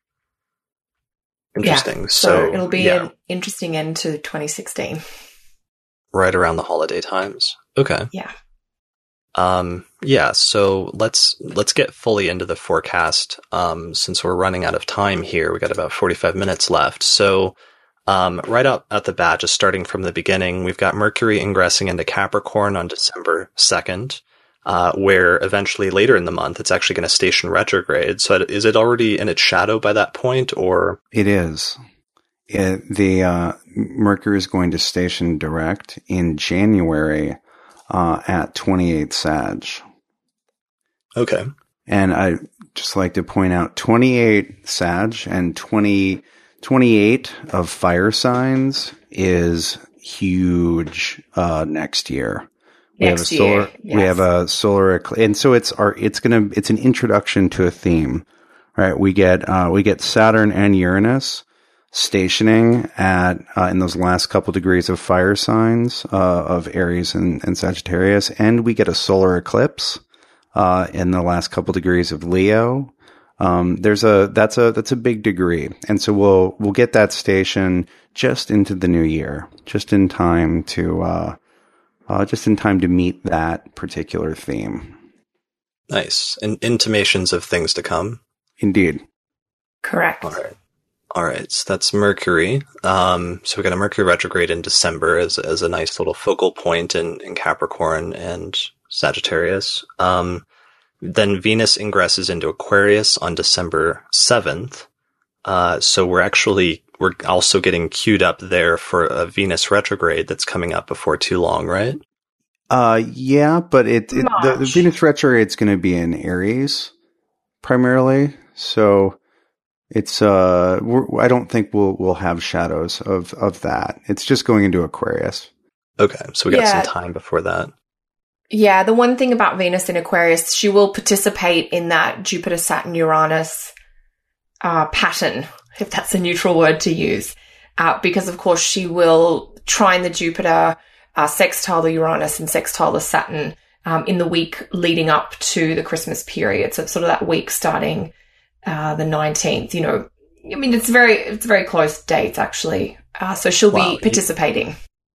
Interesting. Yeah, so, so it'll be yeah. an interesting end to twenty sixteen. Right around the holiday times. Okay. Yeah. Um, yeah, so let's, let's get fully into the forecast. Um, since we're running out of time here, we got about forty-five minutes left. So, um, right up at the bat, just starting from the beginning, we've got Mercury ingressing into Capricorn on December second, uh, where eventually later in the month, it's actually going to station retrograde. So is it already in its shadow by that point, or? It is. It, the, uh, Mercury is going to station direct in January, Uh, at twenty-eight Sag. Okay. And I just like to point out twenty-eight Sag and twenty, twenty-eight of fire signs is huge uh, next year. We Next have a solar. year, yes. We have a solar eclipse, and so it's our. It's gonna. It's an introduction to a theme, right? We get uh, we get Saturn and Uranus stationing at uh, in those last couple degrees of fire signs uh, of Aries and, and Sagittarius, and we get a solar eclipse uh, in the last couple degrees of Leo. Um, there's a that's a that's a big degree, and so we'll we'll get that station just into the new year, just in time to. Uh, Uh, just in time to meet that particular theme. Nice. And intimations of things to come. Indeed. Correct. All right. All right. So that's Mercury. Um, so we got a Mercury retrograde in December as, as a nice little focal point in, in Capricorn and Sagittarius. Um, then Venus ingresses into Aquarius on December seventh. Uh, so we're actually, we're also getting queued up there for a Venus retrograde that's coming up before too long, right? Uh, yeah, but it, it the, the Venus retrograde's going to be in Aries primarily. So it's, uh, we're, I don't think we'll, we'll have shadows of, of that. It's just going into Aquarius. Okay. So we got Yeah. some time before that. Yeah, the one thing about Venus in Aquarius, she will participate in that Jupiter, Saturn, Uranus uh, pattern, if that's a neutral word to use, uh, because of course she will trine the Jupiter, uh, sextile the Uranus, and sextile the Saturn um, in the week leading up to the Christmas period. So it's sort of that week starting uh, the nineteenth. You know, I mean, it's very it's very close dates actually. Uh, so she'll Wow. be participating.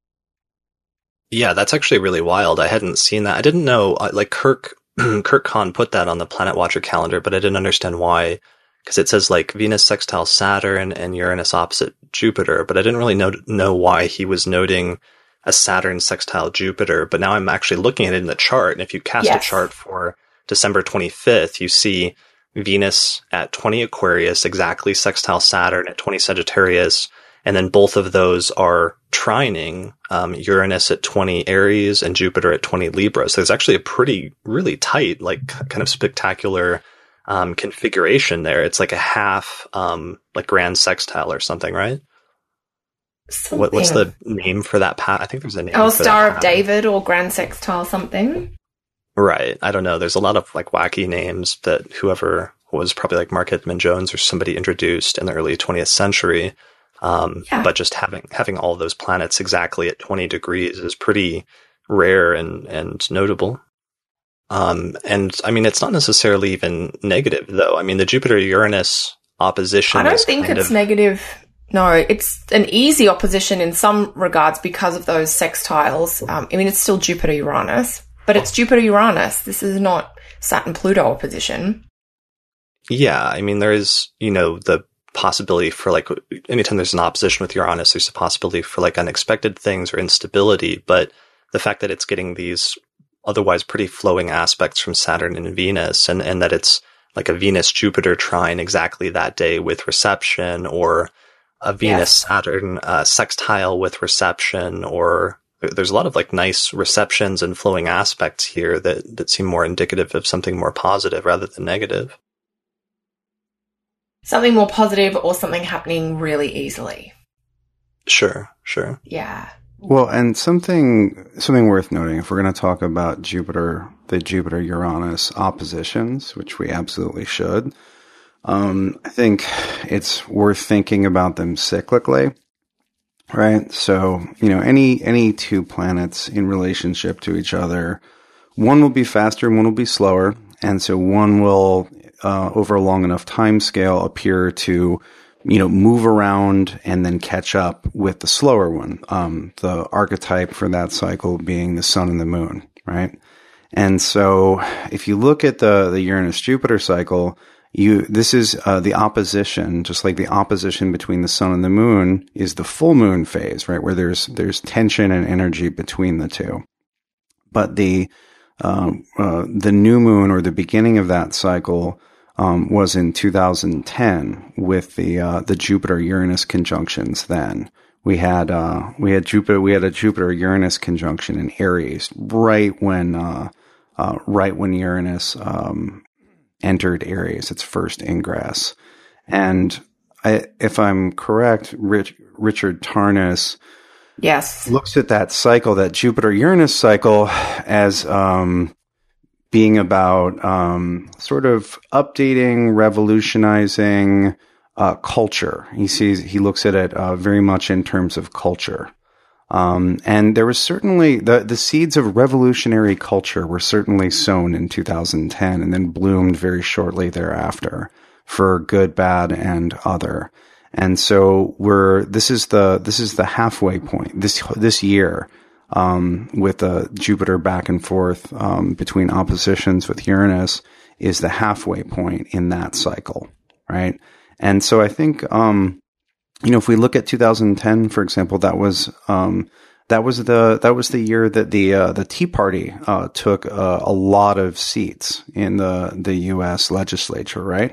Yeah, that's actually really wild. I hadn't seen that. I didn't know, uh, like Kirk, Kirk Kahn put that on the Planet Watcher calendar, but I didn't understand why. Because it says like Venus sextile Saturn and Uranus opposite Jupiter, but I didn't really know know why he was noting a Saturn sextile Jupiter. But now I'm actually looking at it in the chart, and if you cast Yes. a chart for December twenty-fifth, you see Venus at twenty Aquarius, exactly sextile Saturn at twenty Sagittarius, and then both of those are trining um, Uranus at twenty Aries and Jupiter at twenty Libra. So it's actually a pretty, really tight, like kind of spectacular Um, configuration there. It's like a half, um, like grand sextile or something, right? Something. What, what's the name for that pat? I think there's a name. Oh, for Star that of pattern. David or Grand Sextile something. Right. I don't know. There's a lot of like wacky names that whoever was probably like Mark Edmund Jones or somebody introduced in the early twentieth century. Um, Yeah. But just having having all those planets exactly at twenty degrees is pretty rare and and notable. Um, and I mean, it's not necessarily even negative, though. I mean, the Jupiter-Uranus opposition I don't is think kind it's of, negative. No, it's an easy opposition in some regards because of those sextiles. Um, I mean, it's still Jupiter-Uranus, but it's Jupiter-Uranus. This is not Saturn-Pluto opposition. Yeah, I mean, there is, you know, the possibility for like, anytime there's an opposition with Uranus, there's a possibility for like unexpected things or instability. But the fact that it's getting these otherwise pretty flowing aspects from Saturn and Venus, and, and that it's like a Venus-Jupiter trine exactly that day with reception, or a Venus-Saturn uh, sextile with reception, or there's a lot of like nice receptions and flowing aspects here that, that seem more indicative of something more positive rather than negative. Something more positive or something happening really easily. Sure, sure. Yeah. Well, and something something worth noting, if we're going to talk about Jupiter, the Jupiter-Uranus oppositions, which we absolutely should, um, I think it's worth thinking about them cyclically, right? So, you know, any any two planets in relationship to each other, one will be faster and one will be slower, and so one will, uh, over a long enough time scale, appear to, you know, move around and then catch up with the slower one. Um, the archetype for that cycle being the sun and the moon, right? And so if you look at the, the Uranus-Jupiter cycle, you, this is, uh, the opposition, just like the opposition between the sun and the moon is the full moon phase, right? Where there's, there's tension and energy between the two. But the, um, uh, the new moon, or the beginning of that cycle, Um, was in two thousand ten with the uh, the Jupiter Uranus conjunctions. Then we had uh, we had Jupiter we had a Jupiter Uranus conjunction in Aries right when uh, uh, right when Uranus um, entered Aries, its first ingress. And I, if I'm correct, Rich, Richard Tarnas Yes. looks at that cycle, that Jupiter-Uranus cycle, as um, being about um, sort of updating, revolutionizing uh, culture. He sees, he looks at it uh, very much in terms of culture. Um, and there was certainly the, the seeds of revolutionary culture were certainly sown in two thousand ten and then bloomed very shortly thereafter for good, bad, and other. And so we're, this is the, this is the halfway point this, this year, um, with the Jupiter back and forth, um, between oppositions with Uranus is the halfway point in that cycle, right? And so I think, um, you know, if we look at two thousand ten, for example, that was, um, that was the, that was the year that the, uh, the Tea Party, uh, took uh, a lot of seats in the, the U S legislature, right?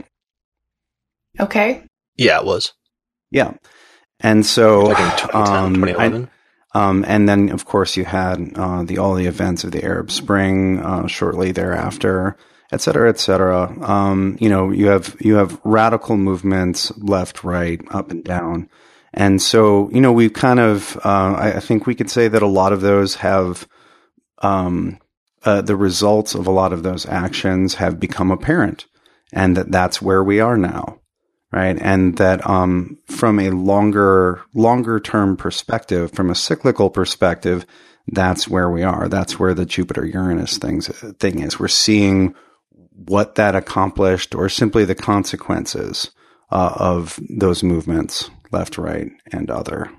Okay. Yeah, it was. Yeah. And so, like in twenty ten, um, twenty eleven. I, um, and then of course you had, uh, the, all the events of the Arab Spring, uh, shortly thereafter, et cetera, et cetera. Um, you know, you have, you have radical movements left, right, up and down. And so, you know, we've kind of, uh, I, I think we could say that a lot of those have, um, uh, the results of a lot of those actions have become apparent, and that that's where we are now. Right. And that, um, from a longer, longer term perspective, from a cyclical perspective, that's where we are. That's where the Jupiter Uranus things, thing is. We're seeing what that accomplished, or simply the consequences, uh, of those movements, left, right, and other.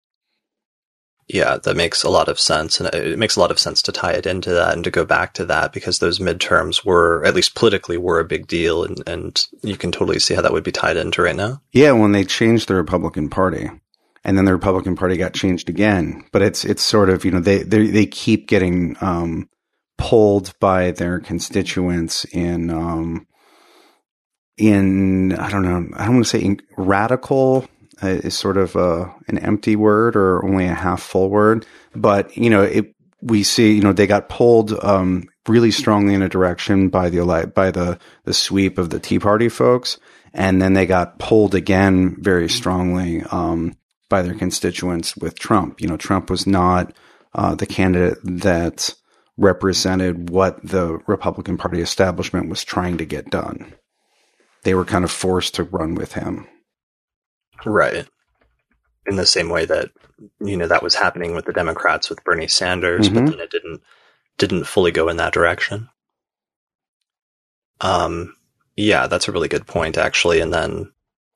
Yeah, that makes a lot of sense. And it makes a lot of sense to tie it into that and to go back to that, because those midterms were, at least politically, were a big deal. And, and you can totally see how that would be tied into right now. Yeah, when they changed the Republican Party, and then the Republican Party got changed again. But it's, it's sort of, you know, they, they, they keep getting, um, pulled by their constituents in, um, in, I don't know, I don't want to say in, radical, Uh, is sort of uh, an empty word, or only a half full word. But, you know, it, we see, you know, they got pulled um, really strongly in a direction by the by the, the sweep of the Tea Party folks. And then they got pulled again very strongly um, by their constituents with Trump. You know, Trump was not uh, the candidate that represented what the Republican Party establishment was trying to get done. They were kind of forced to run with him. Right. In the same way that, you know, that was happening with the Democrats with Bernie Sanders, mm-hmm. but then it didn't didn't fully go in that direction. Um, yeah, that's a really good point, actually. And then,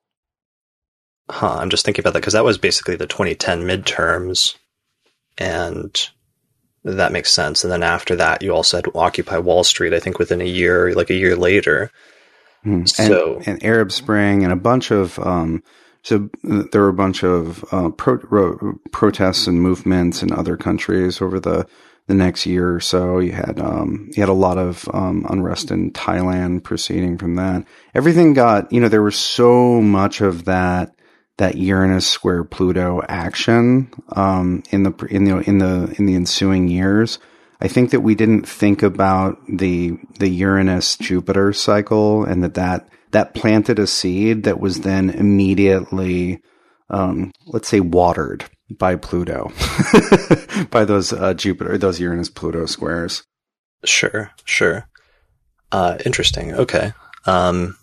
huh, I'm just thinking about that, because that was basically the twenty ten midterms, and that makes sense. And then after that, you also had Occupy Wall Street, I think within a year, like a year later. Mm. So, and, and Arab Spring and a bunch of, um, so there were a bunch of uh, pro- ro- protests and movements in other countries over the, the next year or so. You had um, you had a lot of um, unrest in Thailand proceeding from that. Everything got, you know, there was so much of that that Uranus square Pluto action um, in the in the in the in the ensuing years. I think that we didn't think about the the Uranus Jupiter cycle, and that that. that planted a seed that was then immediately, um, let's say, watered by Pluto, by those uh, Jupiter, those Uranus Pluto squares. Sure, sure. Uh, interesting. Okay. Um,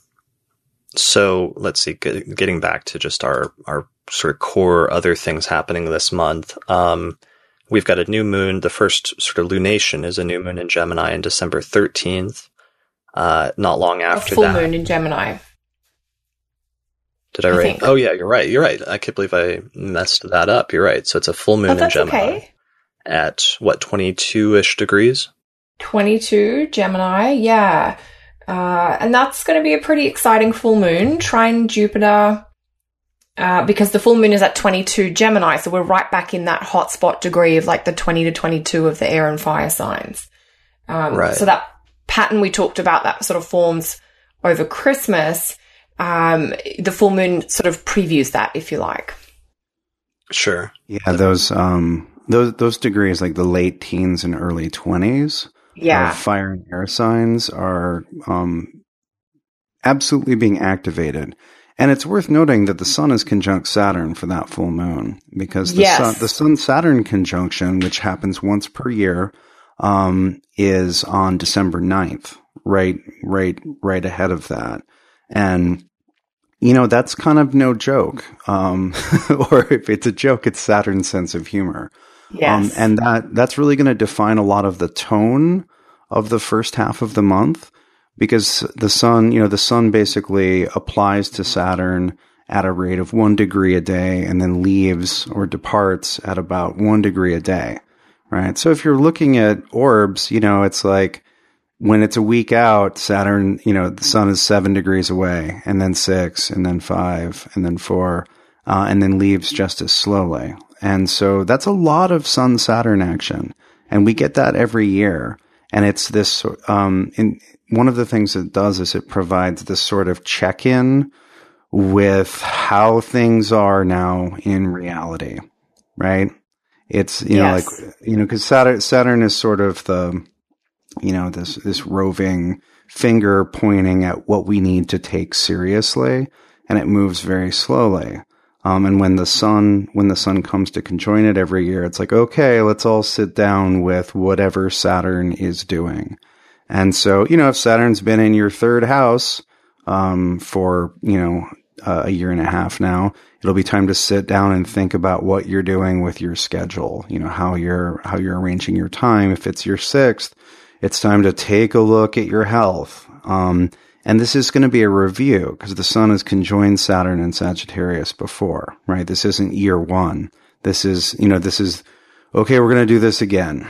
so let's see. Get, getting back to just our our sort of core other things happening this month. Um, we've got a new moon. The first sort of lunation is a new moon in Gemini on December thirteenth. Uh, not long after a full that. moon in Gemini. Did I, I write? Oh, yeah, you're right. You're right. I can't believe I messed that up. You're right. So it's a full moon oh, in that's Gemini. Okay. At what, twenty-two-ish degrees? twenty-two, Gemini, yeah. Uh, and that's going to be a pretty exciting full moon. Trine Jupiter, uh, because the full moon is at twenty-two Gemini, so we're right back in that hotspot degree of like the twenty to twenty-two of the air and fire signs. Um, right. So that pattern we talked about that sort of forms over Christmas, um, the full moon sort of previews that, if you like. Sure. Yeah, those um those those degrees, like the late teens and early twenties, yeah, fire and air signs are um absolutely being activated. And it's worth noting that the sun is conjunct Saturn for that full moon, because the Yes. sun, the sun-Saturn conjunction, which happens once per year, um, is on December ninth, right, right, right ahead of that. And, you know, that's kind of no joke. Um, or if it's a joke, it's Saturn's sense of humor. Yes. Um, and that, that's really going to define a lot of the tone of the first half of the month, because the sun, you know, the sun basically applies to Saturn at a rate of one degree a day and then leaves or departs at about one degree a day, right? So if you're looking at orbs, you know, it's like when it's a week out, Saturn, you know, the sun is seven degrees away, and then six, and then five, and then four, uh, and then leaves just as slowly. And so that's a lot of sun-Saturn action. And we get that every year. And it's this, um, in, one of the things it does is it provides this sort of check-in with how things are now in reality, right? It's, you know, Yes. like, you know, cause Saturn, Saturn is sort of the, you know, this, this roving finger pointing at what we need to take seriously, and it moves very slowly. Um, and when the sun, when the sun comes to conjoin it every year, it's like, okay, let's all sit down with whatever Saturn is doing. And so, you know, if Saturn's been in your third house, um, for, you know, uh, a year and a half now, it'll be time to sit down and think about what you're doing with your schedule, you know, how you're, how you're arranging your time. If it's your sixth, it's time to take a look at your health. Um, and this is going to be a review because the sun has conjoined Saturn and Sagittarius before, right? This isn't year one. This is, you know, this is, okay, we're going to do this again.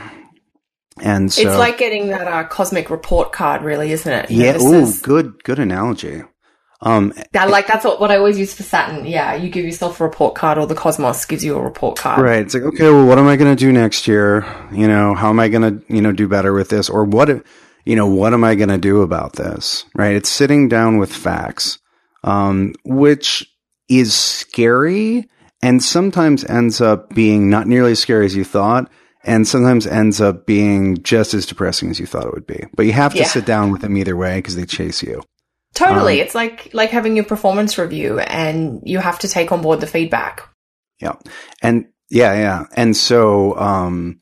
And so it's like getting that uh, cosmic report card, really, isn't it? You yeah. know, Ooh, is, good, good analogy. Um, that, like that's what, what I always use for Saturn. Yeah, you give yourself a report card, or the cosmos gives you a report card. right. It's like, okay, well, what am I going to do next year? You know, how am I going to, you know, do better with this? Or what, if, you know, what am I going to do about this? Right. It's sitting down with facts, um, which is scary and sometimes ends up being not nearly as scary as you thought. And sometimes ends up being just as depressing as you thought it would be. But you have to Yeah. sit down with them either way because they chase you. Totally. Um, it's like, like having your performance review, and you have to take on board the feedback. Yeah. And yeah, yeah. And so, um,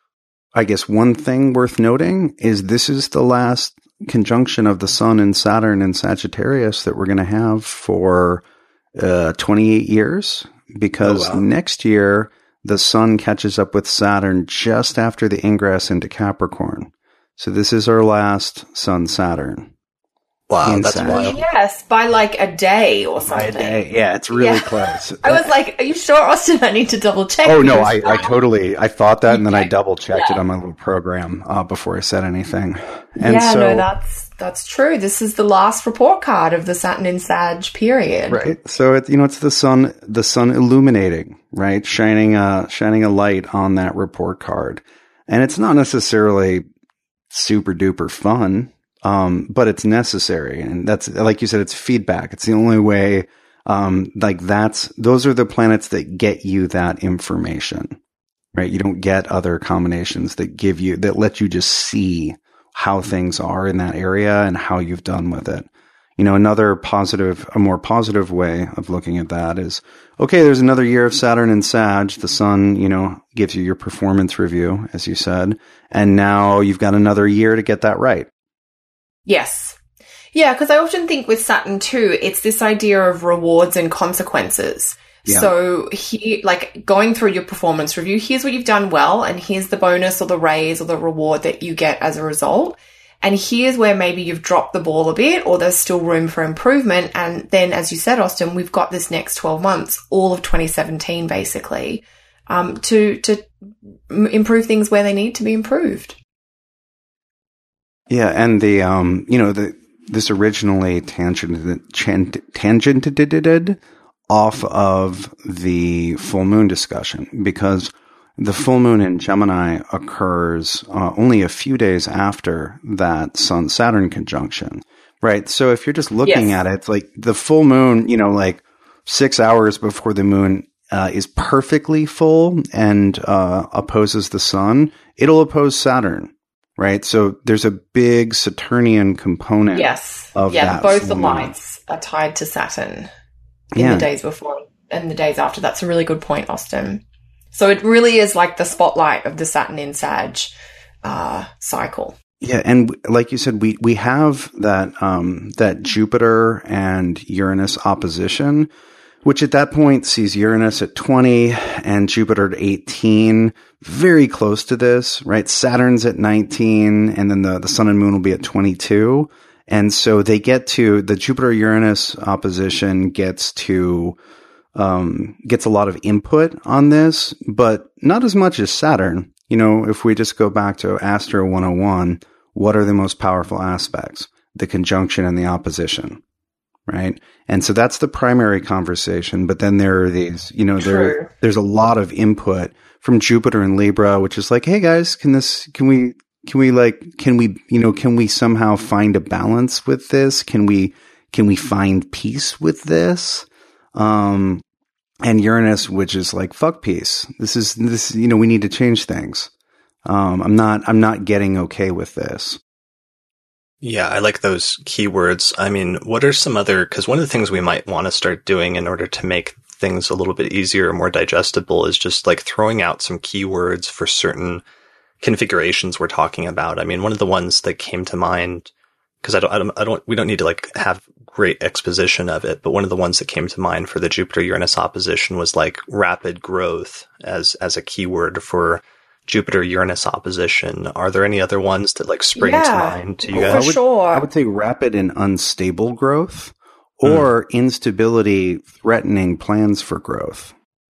I guess one thing worth noting is this is the last conjunction of the sun and Saturn and Sagittarius that we're going to have for, uh, twenty-eight years, because Oh, wow. next year the sun catches up with Saturn just after the ingress into Capricorn. So this is our last sun Saturn. Wow, In that's Saturn. wild. Yes, by like a day or By something. a day. Yeah, it's really Yeah. close. I was like, are you sure, Austin? I need to double check. Oh no, He I, was I like, totally, I thought that, and then I Yeah. double checked it Yeah. on my little program uh, before I said anything. And yeah, so, no, that's that's true. This is the last report card of the Saturn in Sag period. right. So it, you know, it's the sun, the sun illuminating, right, shining a shining a light on that report card, and it's not necessarily super duper fun, um, but it's necessary, and that's like you said, it's feedback. It's the only way. Um, like that's those are the planets that get you that information. Right. You don't get other combinations that give you, that let you just see how things are in that area and how you've done with it. You know, another positive, a more positive way of looking at that is, okay, there's another year of Saturn and Sag. The sun, you know, gives you your performance review, as you said. And now you've got another year to get that right. Yes. Yeah, because I often think with Saturn too, it's this idea of rewards and consequences. Yeah. So he, like going through your performance review, here's what you've done well, and here's the bonus or the raise or the reward that you get as a result. And here's where maybe you've dropped the ball a bit, or there's still room for improvement. And then, as you said, Austin, we've got this next twelve months, all of twenty seventeen, basically, um, to, to m- improve things where they need to be improved. Yeah. And the, um, you know, the, this originally tangented, tangented off of the full moon discussion, because the full moon in Gemini occurs uh, only a few days after that Sun Saturn conjunction, right? So if you're just looking Yes. at it, it's like the full moon, you know, like six hours before the moon uh, is perfectly full and uh, opposes the sun, it'll oppose Saturn, right? So there's a big Saturnian component. Yes. Of yeah, that both full the moon. lights are tied to Saturn. in Yeah. the days before and the days after. That's a really good point, Austin. So it really is like the spotlight of the Saturn in Sag uh, cycle. Yeah, and like you said, we we have that um, that Jupiter and Uranus opposition, which at that point sees Uranus at twenty and Jupiter at eighteen, very close to this, right? Saturn's at nineteen, and then the, the Sun and Moon will be at twenty-two. And so they get to, the Jupiter-Uranus opposition gets to, um, gets a lot of input on this, but not as much as Saturn. You know, if we just go back to Astro one oh one, what are the most powerful aspects? The conjunction and the opposition, right? And so that's the primary conversation. But then there are these, you know, there there's a lot of input from Jupiter and Libra, which is like, hey guys, can this, can we, can we like, can we, you know, can we somehow find a balance with this? Can we, can we find peace with this? Um, and Uranus, which is like, fuck peace. This is, this, you know, we need to change things. Um, I'm not, I'm not getting okay with this. Yeah, I like those keywords. I mean, what are some other, because one of the things we might want to start doing in order to make things a little bit easier or more digestible is just like throwing out some keywords for certain configurations we're talking about. I mean, one of the ones that came to mind, because I don't, I don't, I don't, we don't need to like have great exposition of it, but one of the ones that came to mind for the Jupiter-Uranus opposition was like rapid growth as, as a keyword for Jupiter-Uranus opposition. Are there any other ones that like spring Yeah, to mind to you for guys? I would, sure. I would say rapid and unstable growth or mm. instability threatening plans for growth.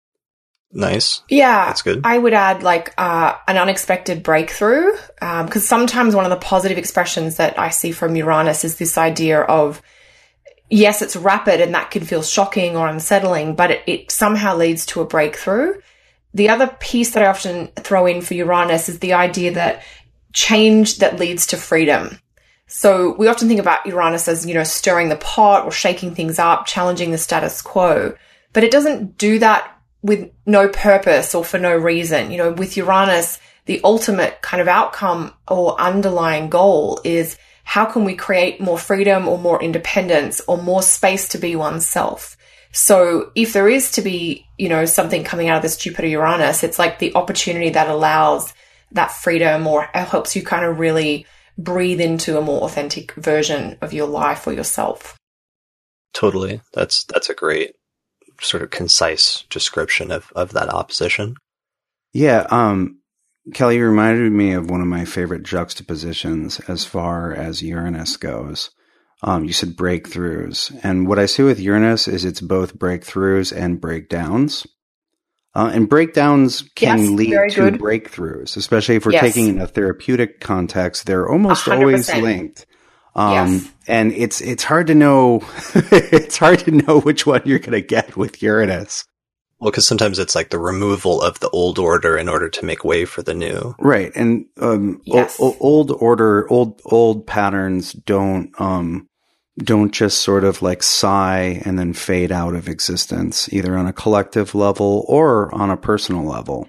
Nice. Yeah. That's good. I would add like uh, an unexpected breakthrough, because um, sometimes one of the positive expressions that I see from Uranus is this idea of, yes, it's rapid and that can feel shocking or unsettling, but it, it somehow leads to a breakthrough. The other piece that I often throw in for Uranus is the idea that change that leads to freedom. So we often think about Uranus as, you know, stirring the pot or shaking things up, challenging the status quo, but it doesn't do that with no purpose or for no reason. You know, with Uranus, the ultimate kind of outcome or underlying goal is how can we create more freedom or more independence or more space to be oneself? So if there is to be, you know, something coming out of this Jupiter-Uranus, it's like the opportunity that allows that freedom or helps you kind of really breathe into a more authentic version of your life or yourself. Totally. That's, that's a great sort of concise description of, of that opposition. Yeah. Um, Kelly, you reminded me of one of my favorite juxtapositions as far as Uranus goes. Um, you said breakthroughs. And what I see with Uranus is it's both breakthroughs and breakdowns. Uh, and breakdowns can yes, lead to good. breakthroughs, especially if we're yes. taking in a therapeutic context. They're almost one hundred percent always linked. Um, yes. And it's it's hard to know. It's hard to know which one you're going to get with Uranus. Well, because sometimes it's like the removal of the old order in order to make way for the new. Right. And um, yes. o- old order, old old patterns don't um, don't just sort of like sigh and then fade out of existence, either on a collective level or on a personal level.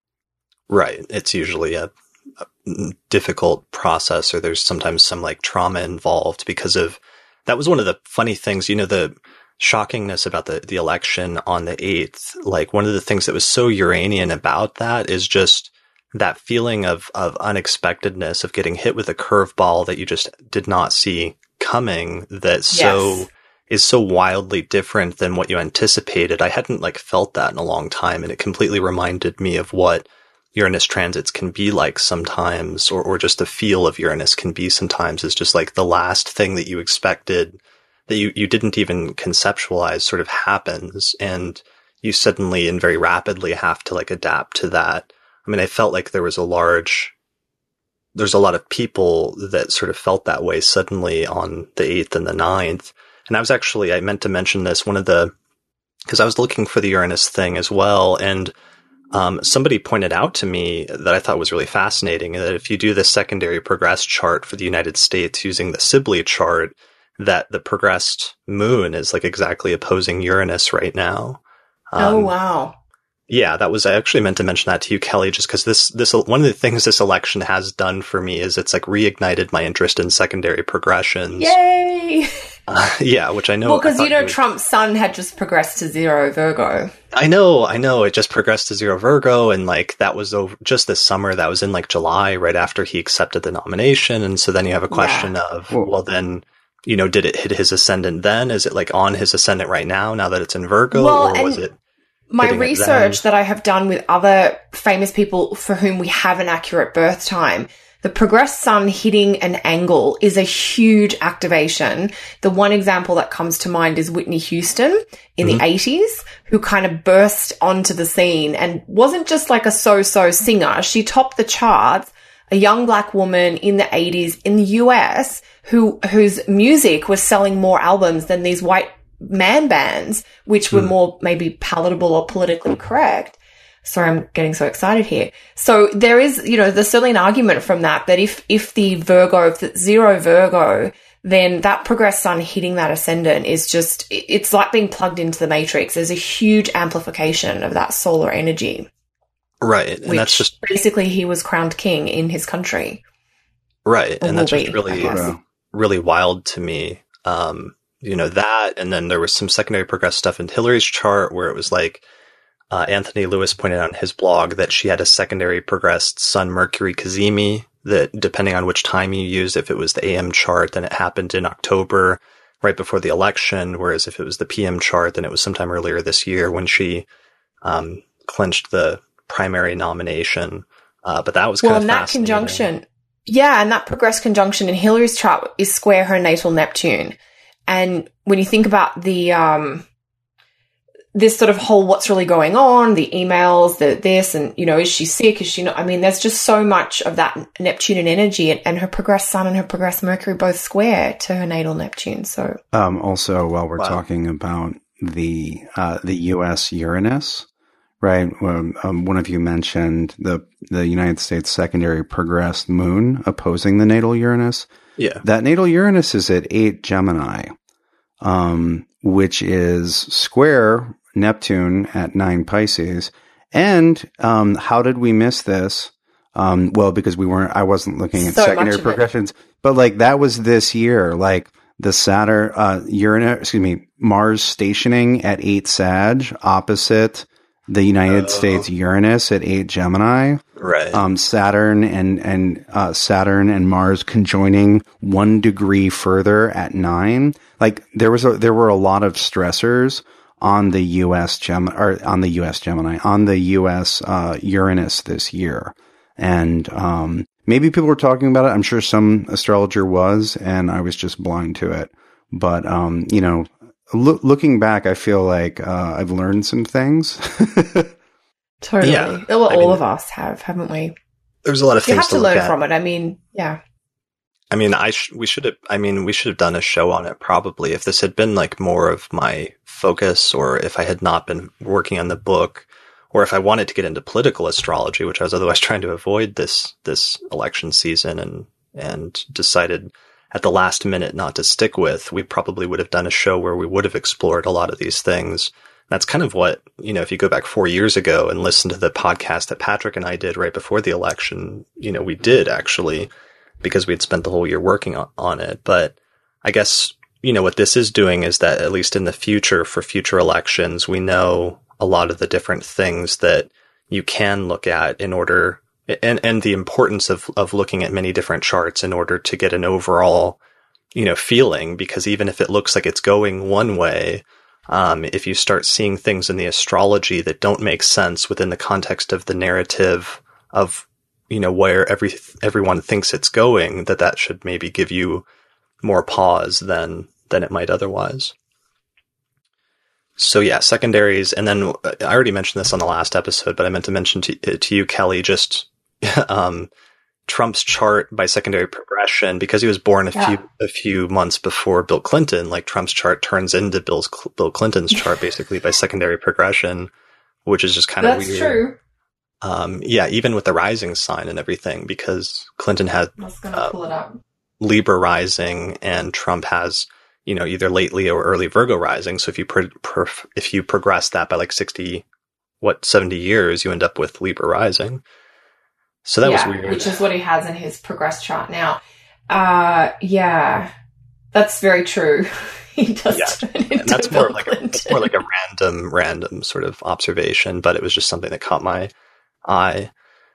Right. It's usually a, a difficult process, or there's sometimes some like trauma involved because of, that was one of the funny things, you know, the shockingness about the, the election on the eighth. Like one of the things that was so Uranian about that is just that feeling of, of unexpectedness, of getting hit with a curveball that you just did not see coming, that so yes. is so wildly different than what you anticipated. I hadn't like felt that in a long time, and it completely reminded me of what Uranus transits can be like sometimes, or, or just the feel of Uranus can be sometimes, is just like the last thing that you expected, that you, you didn't even conceptualize, sort of happens, and you suddenly and very rapidly have to like adapt to that. I mean, I felt like there was a large, there's a lot of people that sort of felt that way suddenly on the eighth and the ninth. And I was actually, I meant to mention this, one of the, because I was looking for the Uranus thing as well, and um, somebody pointed out to me that I thought was really fascinating, that if you do the secondary progressed chart for the United States using the Sibley chart, that the progressed moon is like exactly opposing Uranus right now. Um, oh, wow. Yeah, that was, I actually meant to mention that to you, Kelly, just because this, this, one of the things this election has done for me is it's like reignited my interest in secondary progressions. Yay! Uh, yeah, which I know. Well, because I you know was, Trump's sun had just progressed to zero Virgo. I know, I know. It just progressed to zero Virgo, and like that was over just this summer. That was in like July, right after he accepted the nomination. And so then you have a question Yeah. of, Well- well, then, you know, did it hit his ascendant then? Is it like on his ascendant right now, now that it's in Virgo, Well, or was and- it? My hitting it research then? that I have done with other famous people for whom we have an accurate birth time, the progressed sun hitting an angle is a huge activation. The one example that comes to mind is Whitney Houston in Mhm. the eighties, who kind of burst onto the scene and wasn't just like a so-so singer. She topped the charts, a young black woman in the eighties in the U S who, whose music was selling more albums than these white man bands, which were Hmm. more maybe palatable or politically correct. Sorry, I'm getting so excited here. So there is, you know, there's certainly an argument from that, that if, if the Virgo, if it's zero Virgo, then that progressed sun hitting that ascendant is just, it- it's like being plugged into the matrix. There's a huge amplification of that solar energy, Right. And which that's just, basically he was crowned king in his country. right. Or And that's will just be, I really, guess. Yeah. really wild to me. Um, you know, that, and then there was some secondary progress stuff in Hillary's chart where it was like, uh, Anthony Lewis pointed out in his blog that she had a secondary progressed Sun Mercury Cazimi that, depending on which time you used, if it was the A M chart, then it happened in October, right before the election. Whereas if it was the P M chart, then it was sometime earlier this year when she, um, clinched the primary nomination. Uh, but that was kind Well, of and that fascinating. conjunction, yeah, and that progressed conjunction in Hillary's chart is square her natal Neptune. And when you think about the, um, this sort of whole what's really going on, the emails, the this, and, you know, is she sick? Is she not? I mean, there's just so much of that Neptunian energy, and, and her progressed Sun and her progressed Mercury both square to her natal Neptune. So, Um, also, while we're Wow. talking about the uh, the U S Uranus, right? Um, um, one of you mentioned the the United States secondary progressed moon opposing the natal Uranus. Yeah. That natal Uranus is at eight Gemini, um, which is square Neptune at nine Pisces. And um, how did we miss this? Um, well, because we weren't, I wasn't looking at So much secondary of it. progressions, but like that was this year, like the Saturn, uh, Uranus, excuse me, Mars stationing at eight Sag opposite the United Oh. States Uranus at eight Gemini. Right. Um, Saturn and, and, uh, Saturn and Mars conjoining one degree further at nine. Like there was a, there were a lot of stressors on the U S Gem, or on the U S Gemini, on the U S, uh, Uranus this year. And, um, maybe people were talking about it. I'm sure some astrologer was, and I was just blind to it. But, um, you know, loo- looking back, I feel like, uh, I've learned some things. totally. Yeah, Well, I all mean- of us have, haven't we? There's a lot of You things have to look learn at. from it. I mean, yeah. I mean, I sh- we should have. I mean, we should have done a show on it probably if this had been like more of my focus, or if I had not been working on the book, or if I wanted to get into political astrology, which I was otherwise trying to avoid this this election season, and and decided at the last minute not to stick with. We probably would have done a show where we would have explored a lot of these things. That's kind of what, you know, if you go back four years ago and listen to the podcast that Patrick and I did right before the election, you know, we did actually, because we'd spent the whole year working on, on it. But I guess, you know, what this is doing is that at least in the future, for future elections, we know a lot of the different things that you can look at in order, and, and the importance of, of looking at many different charts in order to get an overall, you know, feeling, because even if it looks like it's going one way, um, if you start seeing things in the astrology that don't make sense within the context of the narrative of, you know, where every, everyone thinks it's going, that that should maybe give you more pause than, than it might otherwise. So yeah, secondaries. And then I already mentioned this on the last episode, but I meant to mention to, to you, Kelly, just, um, Trump's chart by secondary progression, because he was born a Yeah. few, a few months before Bill Clinton. Like Trump's chart turns into Bill's, Bill Clinton's chart basically by secondary progression, which is just kind of That's weird. true. Um, yeah, even with the rising sign and everything, because Clinton had I was going to Uh, pull it up. Libra rising and Trump has, you know, either late Leo or early Virgo rising. So if you pro- pro- if you progress that by like sixty, what, seventy years, you end up with Libra rising. So that yeah, was weird. which is what he has in his progress chart now. Uh, yeah. That's very true. He does Yeah. turn into And that's more like a, Bill that's more like a random, random sort of observation, but it was just something that caught my eye.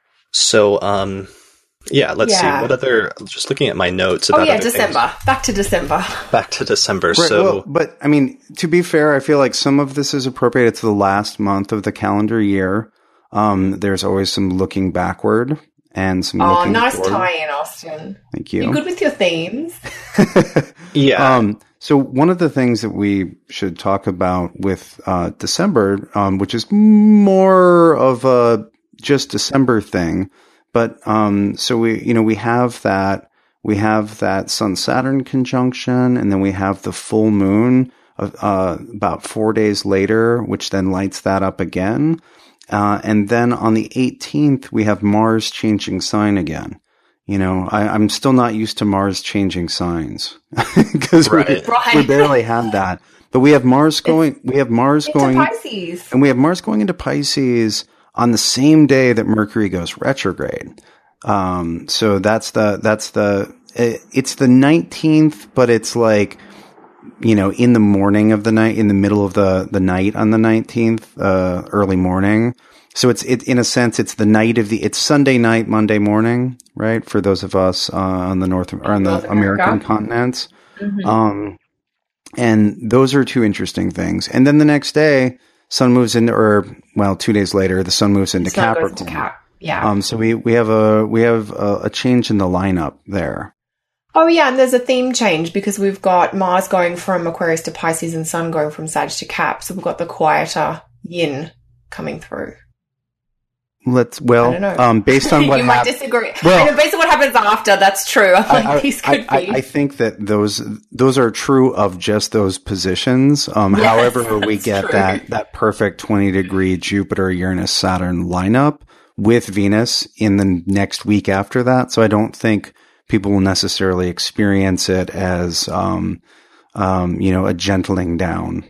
So, um, yeah, let's Yeah. see. What other, just looking at my notes Oh about yeah, other December. things. Back to December. Back to December. Right, So, well, but I mean, to be fair, I feel like some of this is appropriate to the last month of the calendar year. Um, there's always some looking backward and some Oh, looking nice forward. tie-in, Austin. Thank you. You're good with your themes. yeah. Um, so one of the things that we should talk about with uh, December, um, which is more of a just December thing, but um, so we, you know, we have that we have that Sun Saturn conjunction, and then we have the full moon uh, uh, about four days later, which then lights that up again, uh, and then on the eighteenth we have Mars changing sign again. You know, I, I'm still not used to Mars changing signs because Right. we, Right. we barely had that. But we have Mars going. We have Mars Into going, Pisces. and we have Mars going into Pisces on the same day that Mercury goes retrograde. Um, so that's the that's the it, it's the nineteenth, but it's like, you know, in the morning of the night, in the middle of the the night on the nineteenth, uh, early morning. So it's it in a sense it's the night of the it's Sunday night, Monday morning, right? For those of us uh, on the North or on the North America. American continents, Mhm. um, and those are two interesting things. And then the next day, Sun moves into, or well, two days later, the Sun moves into Sun goes Capricorn. to Cap. Yeah. Um, so we we have a we have a, a change in the lineup there. Oh yeah, and there's a theme change because we've got Mars going from Aquarius to Pisces and Sun going from Sag to Cap. So we've got the quieter yin coming through. Let's I well, don't know. um, based on what you might happened. disagree. Well- I know, based on what happens after, that's true. I'm like, I, I- these could I, be. I, I think that those those are true of just those positions. Um, Yes, however, we that's get true. that that perfect twenty degree Jupiter Uranus Saturn lineup with Venus in the next week after that. So I don't think people will necessarily experience it as um, um, you know, a gentling down.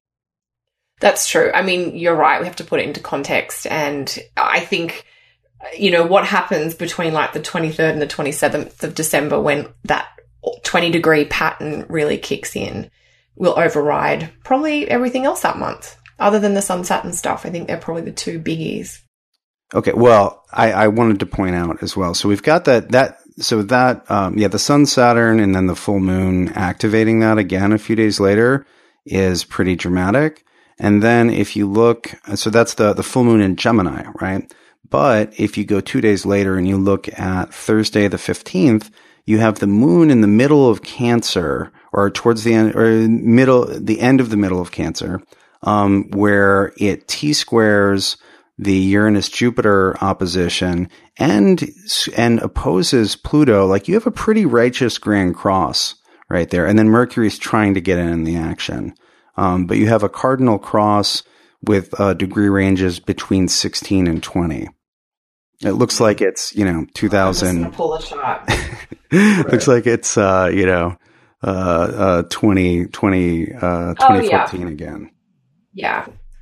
That's true. I mean, you're right. We have to put it into context. And I think, you know, what happens between like the twenty-third and the twenty-seventh of December when that twenty degree pattern really kicks in will override probably everything else that month. Other than the Sun Saturn stuff, I think they're probably the two biggies. Okay, well, I, I wanted to point out as well. So we've got that, that, so that, um, yeah, the Sun, Saturn, and then the full moon activating that again a few days later is pretty dramatic. And then if you look, so that's the, the full moon in Gemini, right? But if you go two days later and you look at Thursday the fifteenth, you have the moon in the middle of Cancer, or towards the end, or middle, the end of the middle of Cancer, um, where it T-squares the Uranus-Jupiter opposition and, and opposes Pluto. Like, you have a pretty righteous grand cross right there. And then Mercury's trying to get in the action. Um, but you have a cardinal cross with uh, degree ranges between sixteen and twenty. It looks like it's, you know, two thousand. I'm just gonna pull a shot. Looks like it's, uh, you know, uh, uh, twenty, twenty, uh, Oh, twenty yeah. fourteen again. Yeah.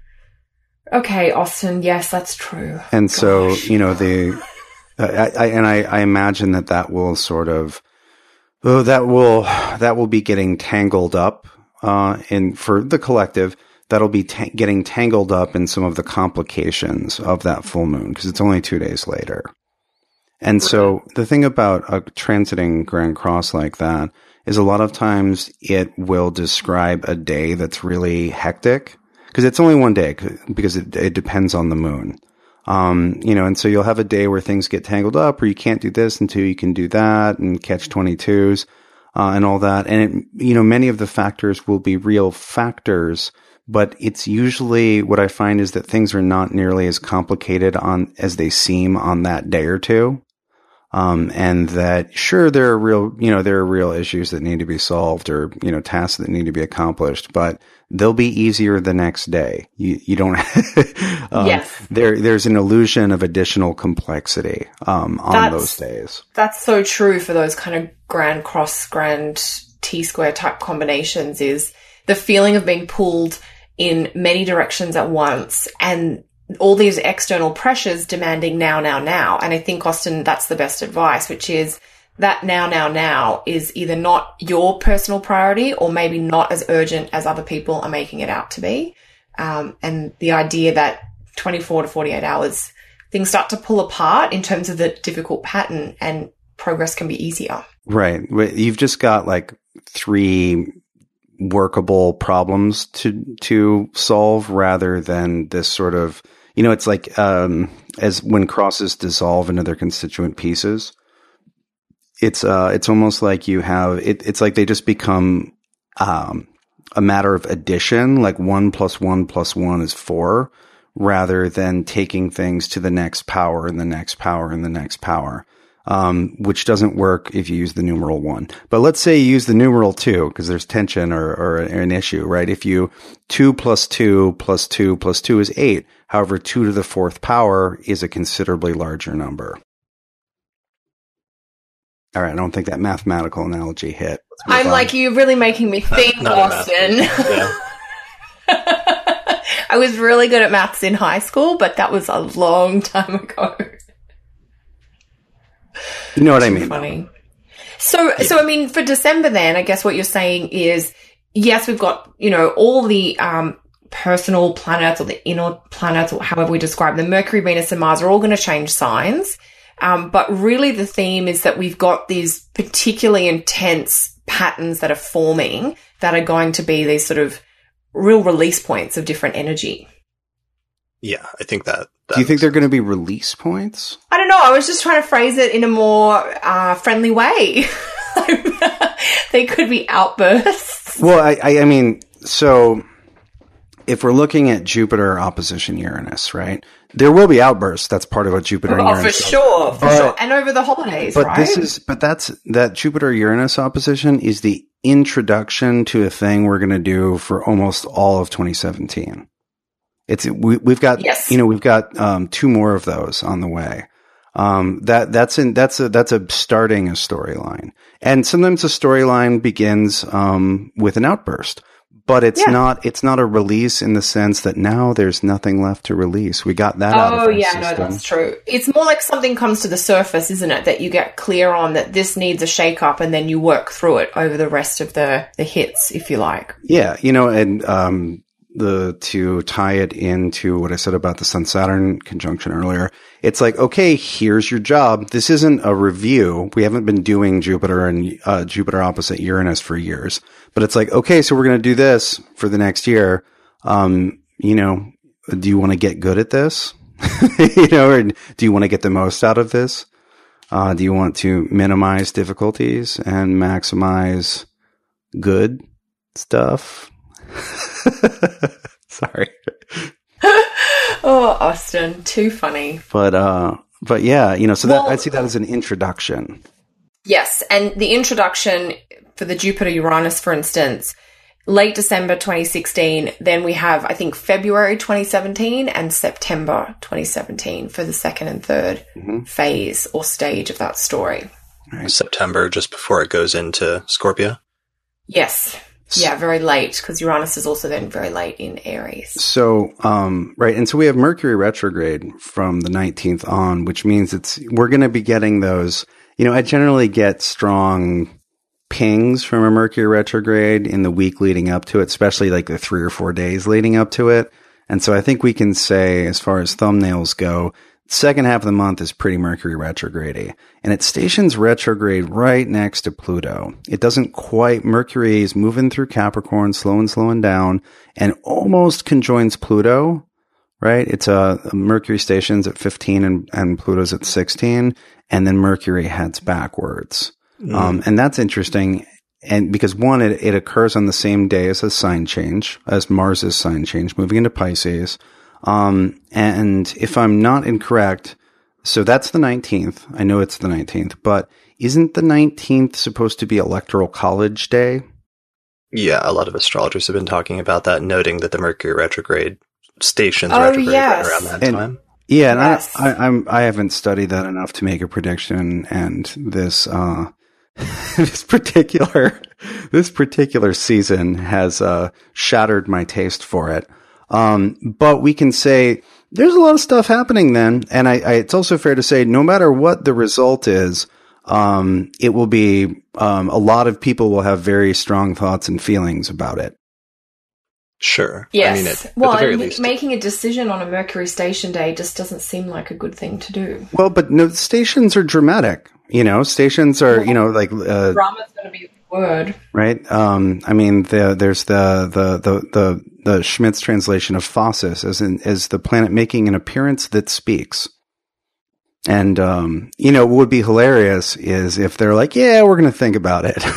Okay, Austin. Yes, that's true. And so, Gosh. you know, the, I, I, and I, I imagine that that will sort of, oh, that will, that will be getting tangled up, uh, in, for the collective, that'll be ta- getting tangled up in some of the complications of that full moon, because it's only two days later. And so the thing about a transiting Grand Cross like that is a lot of times it will describe a day that's really hectic, because it's only one day, because it, it depends on the moon. Um, you know, and so you'll have a day where things get tangled up, or you can't do this until you can do that, and catch twenty-twos, uh, and all that. And it, you know, many of the factors will be real factors, but it's usually, what I find is that things are not nearly as complicated on, as they seem on that day or two. Um, and that, sure, there are real, you know, there are real issues that need to be solved, or, you know, tasks that need to be accomplished, but they'll be easier the next day. You, you don't, um, Yes. there, there's an illusion of additional complexity, um, on That's- those days. That's so true for those kind of grand cross, grand T-square type combinations, is the feeling of being pulled in many directions at once, and all these external pressures demanding now, now, now. And I think, Austin, that's the best advice, which is that now, now, now is either not your personal priority or maybe not as urgent as other people are making it out to be. Um, and the idea that twenty-four to forty-eight hours, things start to pull apart in terms of the difficult pattern and progress can be easier. Right. You've just got like three workable problems to, to solve rather than this sort of, you know, it's like, um, as when crosses dissolve into their constituent pieces, it's, uh, it's almost like you have, it, it's like they just become, um, a matter of addition, like one plus one plus one is four, rather than taking things to the next power and the next power and the next power, um, which doesn't work if you use the numeral one. But let's say you use the numeral two because there's tension or, or an issue, right? If you two plus two plus two plus two is eight. However, two to the fourth power is a considerably larger number. All right, I don't think that mathematical analogy hit. I'm on. Like, you're really making me think, not, not Austin. Yeah. I was really good at maths in high school, but that was a long time ago. You know what I mean? Funny. So, yeah. so I mean, for December then, I guess what you're saying is, yes, we've got, you know, all the um, personal planets or the inner planets or however we describe them, Mercury, Venus and Mars are all going to change signs. Um, but really the theme is that we've got these particularly intense patterns that are forming that are going to be these sort of real release points of different energy. Yeah, I think that. that Do you think they're going to be release points? I don't know. I was just trying to phrase it in a more uh, friendly way. They could be outbursts. Well, I, I, I mean, so if we're looking at Jupiter opposition Uranus, right? There will be outbursts. That's part of what Jupiter and oh, Uranus. Oh, for sure, for but, sure. And over the holidays, but right? this is, but that's that Jupiter Uranus opposition is the introduction to a thing we're going to do for almost all of twenty seventeen. It's we, we've got, yes. you know, we've got um, two more of those on the way. Um, that that's in that's a that's a starting a storyline, and sometimes a storyline begins um, with an outburst. But it's yeah. not, it's not a release in the sense that now there's nothing left to release. We got that oh, out of our yeah, system. no, that's true. It's more like something comes to the surface, isn't it? That you get clear on that this needs a shake up and then you work through it over the rest of the, the hits, if you like. Yeah. You know, and, um, the, to tie it into what I said about the Sun-Saturn conjunction earlier, it's like, okay, here's your job. This isn't a review. We haven't been doing Jupiter and uh, Jupiter opposite Uranus for years, but it's like, okay, so we're going to do this for the next year. Um, you know, do you want to get good at this? you know, or do you want to get the most out of this? Uh, do you want to minimize difficulties and maximize good stuff? Sorry. Oh, Austin, too funny. But uh but yeah, you know, so that well, I see that as an introduction. Yes, and the introduction for the Jupiter Uranus, for instance, late December twenty sixteen, then we have I think February twenty seventeen and September twenty seventeen for the second and third mm-hmm. phase or stage of that story. Right. September just before it goes into Scorpio. Yes. Yeah, very late, because Uranus is also then very late in Aries. So, um, right, and so we have Mercury retrograde from the nineteenth on, which means it's we're going to be getting those. You know, I generally get strong pings from a Mercury retrograde in the week leading up to it, especially like the three or four days leading up to it. And so I think we can say, as far as thumbnails go, second half of the month is pretty Mercury retrograde-y. And it stations retrograde right next to Pluto. It doesn't quite, Mercury is moving through Capricorn, slow and slowing down, and almost conjoins Pluto, right? It's a, a Mercury stations at fifteen and, and Pluto's at sixteen, and then Mercury heads backwards. Mm. Um, and that's interesting. And because one, it, it occurs on the same day as a sign change, as Mars's sign change, moving into Pisces. Um, and if I'm not incorrect, so that's the nineteenth. I know it's the nineteenth, but isn't the nineteenth supposed to be Electoral College Day? Yeah, a lot of astrologers have been talking about that, noting that the Mercury retrograde stations oh, retrograde yes. around that and, time. Yeah, and yes. I, I, I'm, I haven't studied that enough to make a prediction, and this, uh, this particular, this particular season has, uh, shattered my taste for it. Um, but we can say there's a lot of stuff happening then. And I, I, it's also fair to say no matter what the result is, um, it will be, um, a lot of people will have very strong thoughts and feelings about it. Sure. Yes. I mean, it, well, at the very and least, making a decision on a Mercury station day just doesn't seem like a good thing to do. Well, but no, stations are dramatic. You know, stations are, you know, like, uh, drama's going to be the word. Right. Um, I mean, the, there's the, the, the, the, the Schmidt's translation of phasis as in, as the planet making an appearance that speaks. And, um, you know, what would be hilarious is if they're like, yeah, we're going to think about it.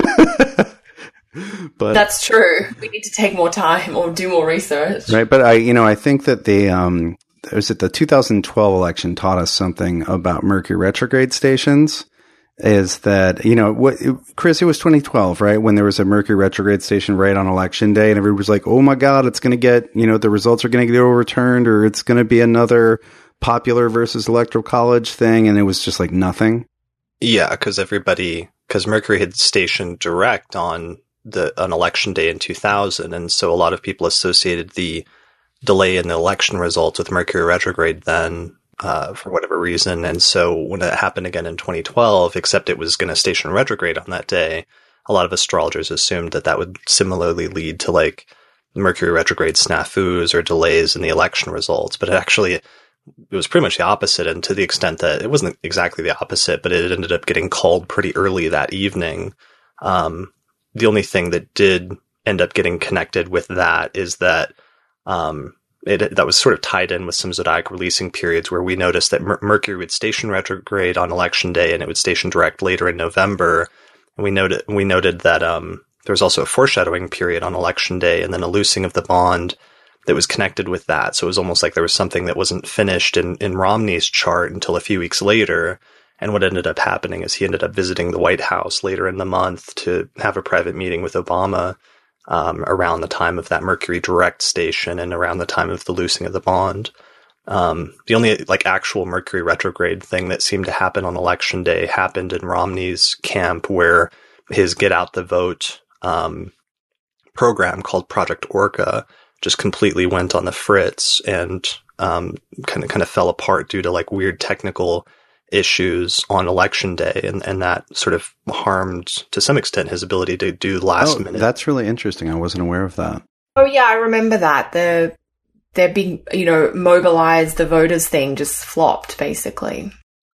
But that's true. We need to take more time or do more research. Right. But I, you know, I think that the, um, was it the two thousand twelve election taught us something about Mercury retrograde stations is that, you know, what, Chris, it was twenty twelve, right? When there was a Mercury retrograde station right on election day and everybody was like, oh my God, it's going to get, you know, the results are going to get overturned or it's going to be another popular versus electoral college thing. And it was just like nothing. Yeah. Cause everybody, cause Mercury had stationed direct on the, on election day in two thousand. And so a lot of people associated the delay in the election results with Mercury retrograde then, uh, for whatever reason. And so when it happened again in twenty twelve, except it was going to station retrograde on that day, a lot of astrologers assumed that that would similarly lead to like Mercury retrograde snafus or delays in the election results. But it actually, it was pretty much the opposite. And to the extent that it wasn't exactly the opposite, but it ended up getting called pretty early that evening. Um, the only thing that did end up getting connected with that is that, um, it, that was sort of tied in with some zodiac releasing periods where we noticed that Mer- Mercury would station retrograde on election day and it would station direct later in November. And we noted, we noted that, um, there was also a foreshadowing period on election day and then a loosing of the bond that was connected with that. So it was almost like there was something that wasn't finished in, in Romney's chart until a few weeks later. And what ended up happening is he ended up visiting the White House later in the month to have a private meeting with Obama, um, around the time of that Mercury direct station and around the time of the loosing of the bond. Um, the only like actual Mercury retrograde thing that seemed to happen on election day happened in Romney's camp where his Get Out the Vote, um, program called Project Orca just completely went on the fritz and, um, kind of, kind of fell apart due to like weird technical issues on election day, and, and that sort of harmed to some extent his ability to do last oh, minute. That's really interesting. I wasn't aware of that. Oh yeah, I remember that. The their big, you know, mobilize the voters thing just flopped basically.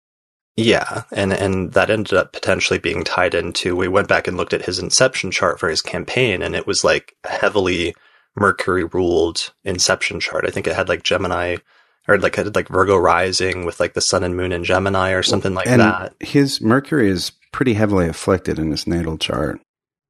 Yeah, and and that ended up potentially being tied into, we went back and looked at his inception chart for his campaign, and it was like a heavily Mercury ruled inception chart. I think it had like Gemini or like had like Virgo rising with like the sun and moon in Gemini or something like and that. His Mercury is pretty heavily afflicted in his natal chart.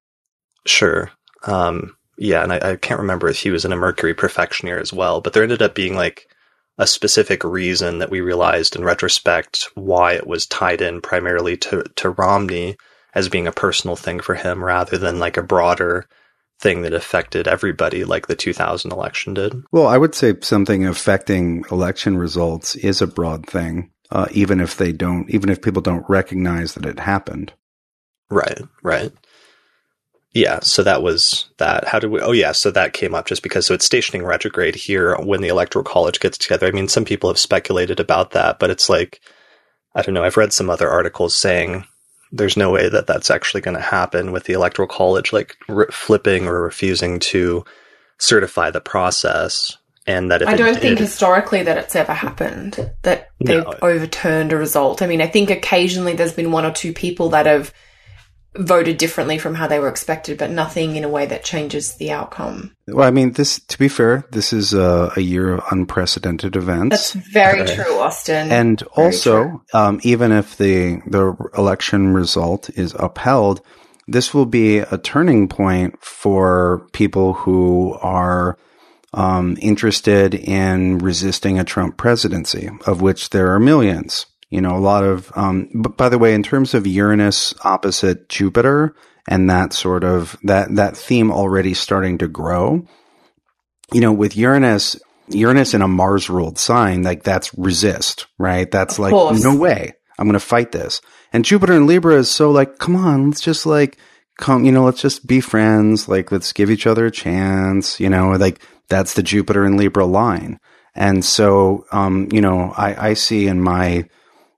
Sure. Um, yeah, and I, I can't remember if he was in a Mercury perfection year as well, but there ended up being like a specific reason that we realized in retrospect why it was tied in primarily to, to Romney as being a personal thing for him rather than like a broader thing that affected everybody like the two thousand election did. Well, I would say something affecting election results is a broad thing, uh, even if they don't, even if people don't recognize that it happened. Right, right. Yeah, so that was that. How did we, oh yeah, so that came up just because, so it's stationing retrograde here when the Electoral College gets together. I mean, some people have speculated about that, but it's like, I don't know, I've read some other articles saying there's no way that that's actually going to happen with the Electoral College, like re- flipping or refusing to certify the process. And that if I don't did, think historically that it's ever happened, that they've no. overturned a result. I mean, I think occasionally there's been one or two people that have voted differently from how they were expected, but nothing in a way that changes the outcome. Well, I mean, this, to be fair, this is a, a year of unprecedented events. That's very Okay. true, Austin. And Very also, true. um, even if the the election result is upheld, this will be a turning point for people who are um, interested in resisting a Trump presidency, of which there are millions. You know, a lot of, um, but by the way, in terms of Uranus opposite Jupiter and that sort of, that, that theme already starting to grow, you know, with Uranus, Uranus in a Mars ruled sign, like that's resist, right? That's Of like, course. no way, I'm going to fight this. And Jupiter in Libra is so like, come on, let's just like, come, you know, let's just be friends. Like, let's give each other a chance, you know, like that's the Jupiter in Libra line. And so, um, you know, I, I see in my,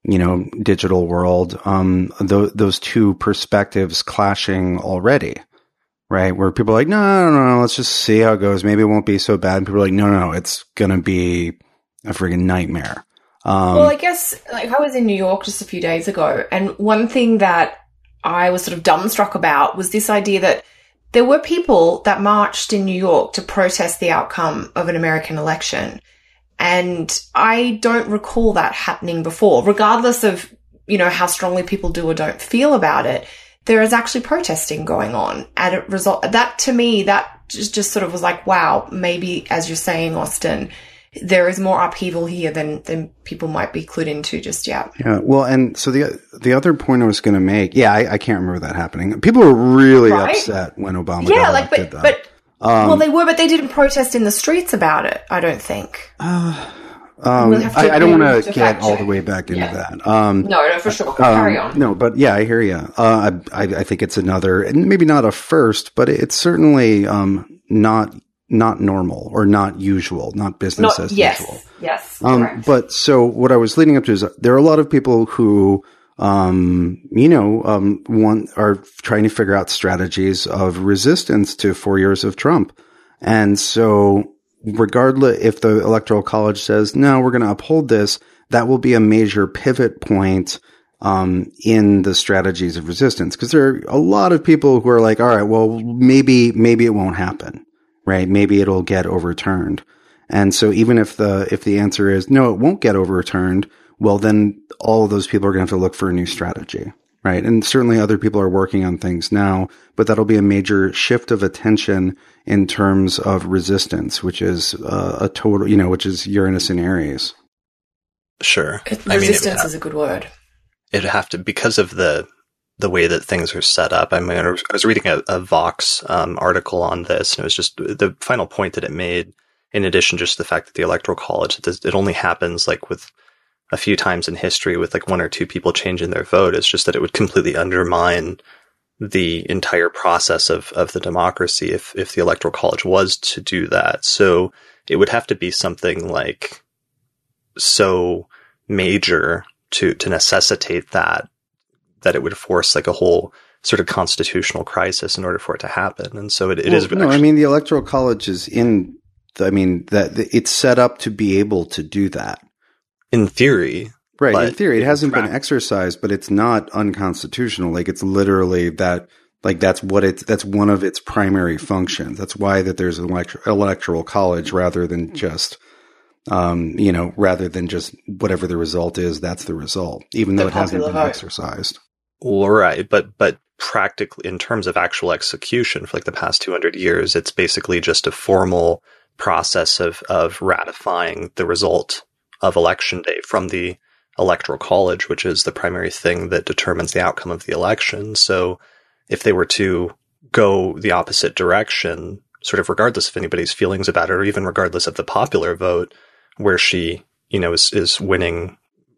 you know, digital world, um, th- those two perspectives clashing already, right? Where people are like, no, no, no, let's just see how it goes. Maybe it won't be so bad. And people are like, no, no, no, it's going to be a friggin' nightmare. Um, well, I guess like I was in New York just a few days ago, and one thing that I was sort of dumbstruck about was this idea that there were people that marched in New York to protest the outcome of an American election. And I don't recall that happening before, regardless of, you know, how strongly people do or don't feel about it. There is actually protesting going on. And it result that to me, that just, just sort of was like, wow, maybe as you're saying, Austin, there is more upheaval here than, than people might be clued into just yet. Yeah. Well, and so the, the other point I was going to make, yeah, I, I can't remember that happening. People were really right? upset when Obama yeah, got like, but, elected, though. but, Um, well, they were, but they didn't protest in the streets about it, I don't think. Uh, um, we'll have to I, I don't want to to get all check. the way back into Yeah. that. Um, No, no, for sure. Carry um, on. No, but yeah, I hear you. Uh, I, I think it's another, and maybe not a first, but it's certainly um, not not normal or not usual, not business Not, as yes, usual. yes, Um, correct. but so what I was leading up to is there are a lot of people who, um, you know, um, want, are trying to figure out strategies of resistance to four years of Trump. And so regardless, if the Electoral College says, no, we're going to uphold this, that will be a major pivot point, um, in the strategies of resistance. Cause there are a lot of people who are like, all right, well, maybe, maybe it won't happen, right? Maybe it'll get overturned. And so even if the, if the answer is no, it won't get overturned, well, then all of those people are going to have to look for a new strategy, right? And certainly other people are working on things now, but that'll be a major shift of attention in terms of resistance, which is uh, a total, you know, which is Uranus in Aries. Sure. Resistance I mean, it is a good word. It'd have to, because of the the way that things are set up. I mean, I was, I was reading a, a Vox um, article on this, and it was just the final point that it made, in addition just to the fact that the Electoral College, it, does, it only happens like with a few times in history with like one or two people changing their vote. It's just that it would completely undermine the entire process of, of the democracy if, if the Electoral College was to do that. So it would have to be something like so major to, to necessitate that, that it would force like a whole sort of constitutional crisis in order for it to happen. And so it, it well, is. No, actually, I mean, the Electoral College is in, the, I mean, that it's set up to be able to do that. In theory. Right. In theory, it hasn't practice. been exercised, but it's not unconstitutional. Like it's literally that, like that's what it's, that's one of its primary functions. That's why that there's an elect- electoral college rather than just, um, you know, rather than just whatever the result is, that's the result, even though The it hasn't been vote. exercised. Well, right. But, but practically in terms of actual execution for like the past two hundred years, it's basically just a formal process of, of ratifying the result of election day from the Electoral College, which is the primary thing that determines the outcome of the election. So if they were to go the opposite direction, sort of regardless of anybody's feelings about it, or even regardless of the popular vote, where she, you know, is, is winning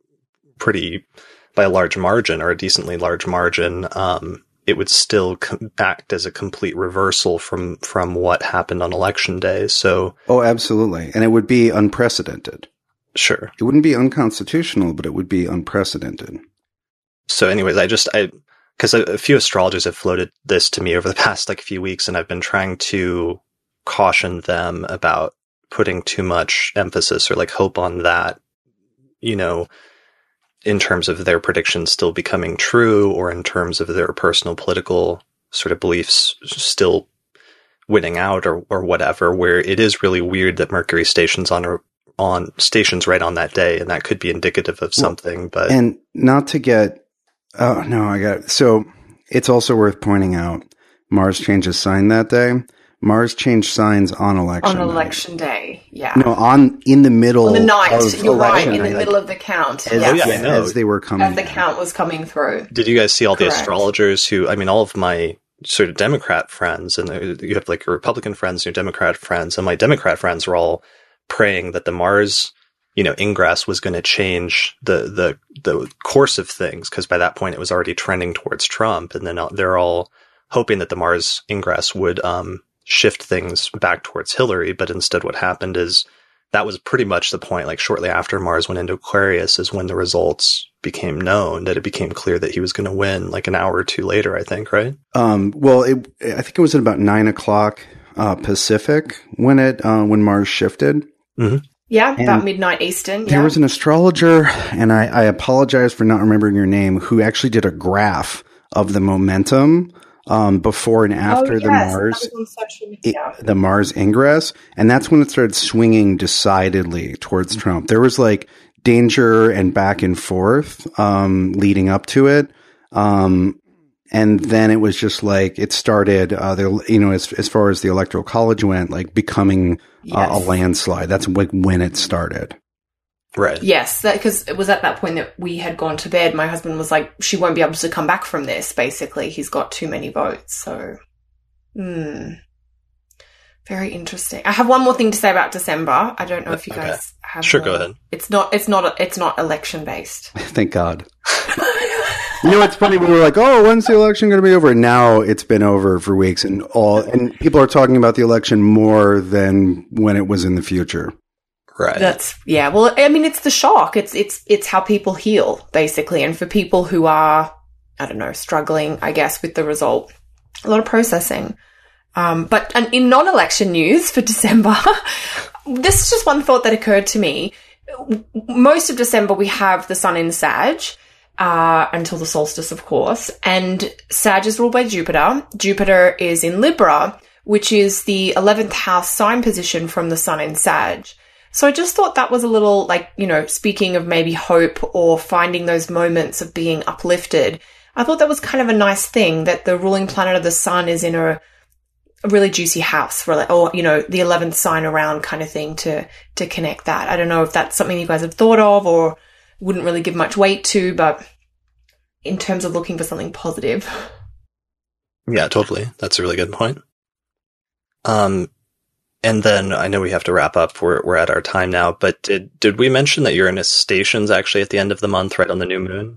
pretty by a large margin or a decently large margin, um, it would still com- act as a complete reversal from, from what happened on election day. So, oh, absolutely. And it would be unprecedented. Sure. It wouldn't be unconstitutional, but it would be unprecedented. So anyways, I just, I, cause a, a few astrologers have floated this to me over the past like few weeks, and I've been trying to caution them about putting too much emphasis or like hope on that, you know, in terms of their predictions still becoming true, or in terms of their personal political sort of beliefs still winning out, or, or whatever, where it is really weird that Mercury stations on a on stations right on that day, and that could be indicative of something. Well, but and not to get oh no I got so it's also worth pointing out Mars changes sign that day. Mars changed signs on election on night. election day. Yeah, no, on in the middle on the night. Of You're right, in night, the middle of the count. as, oh, yeah, I know. as they were coming as the count was coming through. Did you guys see all Correct. the astrologers who, I mean, all of my sort of Democrat friends, and you have like your Republican friends and your Democrat friends, and my Democrat friends were all praying that the Mars, you know, ingress was going to change the, the, the course of things. Cause by that point it was already trending towards Trump. And then they're all hoping that the Mars ingress would, um, shift things back towards Hillary. But instead what happened is that was pretty much the point. Like shortly after Mars went into Aquarius is when the results became known, that it became clear that he was going to win like an hour or two later, I think, right? Um, well, it, I think it was at about nine o'clock uh, Pacific when it uh, when Mars shifted. Mm-hmm. Yeah, And about midnight Eastern. There yeah. was an astrologer, and I, I apologize for not remembering your name, who actually did a graph of the momentum um, before and after oh, the yes, Mars that was on social media. it, the Mars ingress, and that's when it started swinging decidedly towards Trump. There was like danger and back and forth um, leading up to it. Um, And then it was just like it started, uh, the, you know, as as far as the electoral college went, like becoming uh, Yes. a landslide. That's like when it started. Right. Yes, because it was at that point that we had gone to bed. My husband was like, she won't be able to come back from this, basically. He's got too many votes. So, hmm. Very interesting. I have one more thing to say about December. I don't know if you Okay. guys have Sure, more. go ahead. It's not, it's not, it's not election based. Thank God. You know, it's funny. We were like, "Oh, when's the election going to be over?" And now it's been over for weeks, and all, and people are talking about the election more than when it was in the future. Right. That's, yeah. Well, I mean, it's the shock. It's, it's, it's how people heal, basically. And for people who are, I don't know, struggling, I guess, with the result, a lot of processing. Um, but and in non-election news for December, this is just one thought that occurred to me. Most of December, we have the sun in Sag, uh, until the solstice, of course. And Sag is ruled by Jupiter. Jupiter is in Libra, which is the eleventh house sign position from the sun in Sag. So I just thought that was a little, like, you know, speaking of maybe hope or finding those moments of being uplifted, I thought that was kind of a nice thing that the ruling planet of the sun is in a, a really juicy house, really, or, you know, the eleventh sign around kind of thing to, to connect that. I don't know if that's something you guys have thought of or wouldn't really give much weight to, but in terms of looking for something positive. Yeah, totally. That's a really good point. Um, and then I know we have to wrap up. We're we're at our time now, but did did we mention that Uranus stations actually at the end of the month, right on the new moon?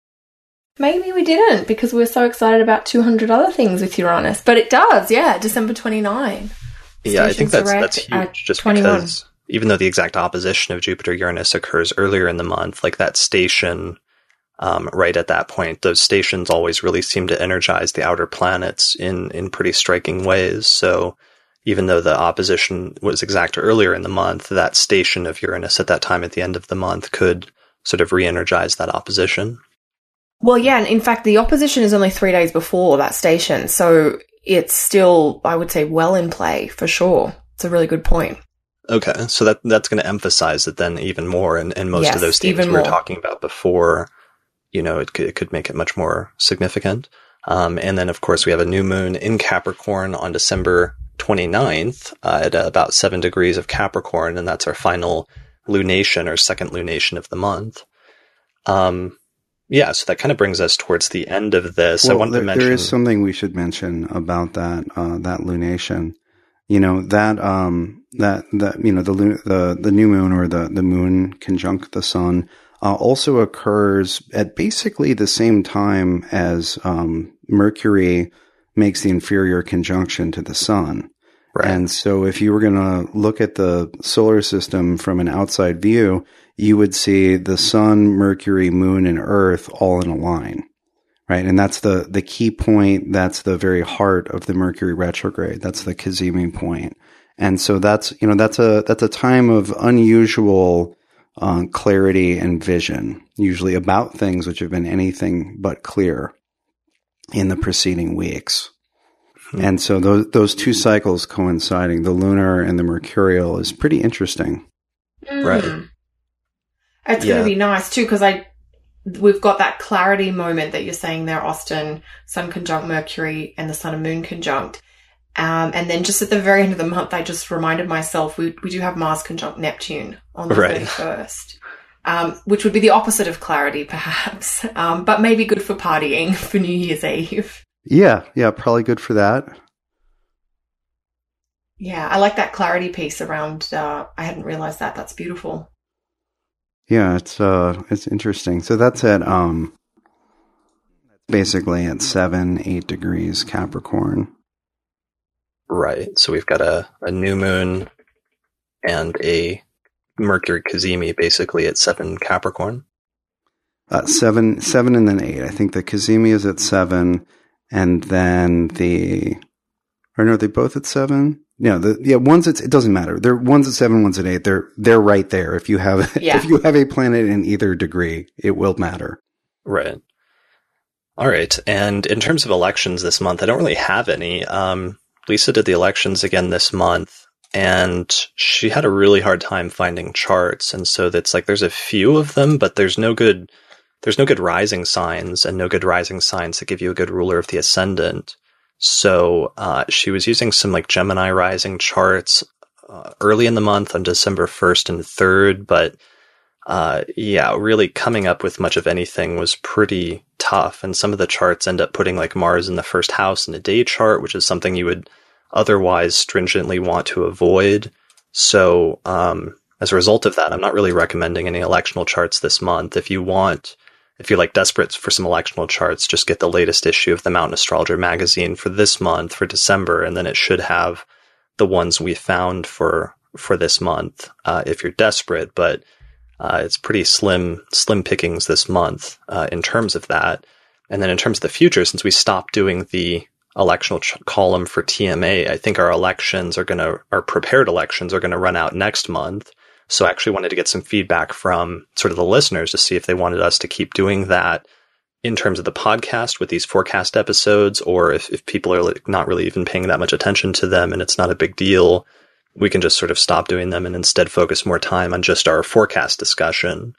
Maybe we didn't because we were so excited about two hundred other things with Uranus, but it does, yeah, December twenty-ninth. Yeah, I think that's that's at huge. Just twenty-one. because even though the exact opposition of Jupiter Uranus occurs earlier in the month, like that station. Um, right at that point, those stations always really seem to energize the outer planets in, in pretty striking ways. So even though the opposition was exact earlier in the month, that station of Uranus at that time at the end of the month could sort of re-energize that opposition. Well, yeah, and in fact, the opposition is only three days before that station. So it's still, I would say, well in play for sure. It's a really good point. Okay, so that that's going to emphasize it then even more. And, and most yes, of those things we even were more. talking about before, you know, it could, it could make it much more significant. Um, and then, of course, we have a new moon in Capricorn on December twenty-ninth uh, at about seven degrees of Capricorn, and that's our final lunation or second lunation of the month. Um, yeah, so that kind of brings us towards the end of this. Well, I wanted there, to mention there is something we should mention about that uh, that lunation. You know that um, that that you know the lu- the the new moon or the the moon conjunct the sun. Uh, also occurs at basically the same time as um, Mercury makes the inferior conjunction to the sun. Right. And so if you were going to look at the solar system from an outside view, you would see the sun, Mercury, moon, and Earth all in a line. Right. And that's the, the key point. That's the very heart of the Mercury retrograde. That's the Cazimi point. And so that's, you know, that's a, that's a time of unusual Uh, clarity and vision, usually about things which have been anything but clear in the preceding weeks. Hmm. And so those those two cycles coinciding, the lunar and the mercurial, is pretty interesting. Mm. Right. It's Yeah. going to be nice too because I we've got that clarity moment that you're saying there, Austin. Sun conjunct Mercury and the Sun and Moon conjunct. Um, and then just at the very end of the month, I just reminded myself we we do have Mars conjunct Neptune on the Right. thirty-first, um, which would be the opposite of clarity, perhaps, um, but maybe good for partying for New Year's Eve. Yeah, yeah, probably good for that. Yeah, I like that clarity piece around. Uh, I hadn't realized that. That's beautiful. Yeah, it's uh, it's interesting. So that's at um, basically at seven, eight degrees Capricorn. Right. So we've got a, a new moon and a Mercury Cazimi basically at seven Capricorn. Uh, seven, seven, and then eight. I think the Cazimi is at seven, and then the, or no, are they both at seven? No, the yeah, one's at, it doesn't matter. They're one's at seven, one's at eight. They're they're right there. If you have yeah. if you have a planet in either degree, it will matter. Right. All right. And in terms of elections this month, I don't really have any. Um, Lisa did the elections again this month, and she had a really hard time finding charts. And so that's like there's a few of them, but there's no good there's no good rising signs and no good rising signs that give you a good ruler of the ascendant. So uh, she was using some like Gemini rising charts uh, early in the month on December first and third, but uh, yeah, really coming up with much of anything was pretty tough. And some of the charts end up putting like Mars in the first house in a day chart, which is something you would otherwise stringently want to avoid. So um, as a result of that, I'm not really recommending any electional charts this month. If you want If you're like desperate for some electional charts, just get the latest issue of the Mountain Astrologer magazine for this month, for December, and then it should have the ones we found for for this month. Uh, if you're desperate, but uh, it's pretty slim slim pickings this month uh, in terms of that. And then in terms of the future, since we stopped doing the electional ch- column for T M A, I think our elections are going to our prepared elections are going to run out next month. So I actually wanted to get some feedback from sort of the listeners to see if they wanted us to keep doing that in terms of the podcast with these forecast episodes, or if, if people are like not really even paying that much attention to them and it's not a big deal, we can just sort of stop doing them and instead focus more time on just our forecast discussion.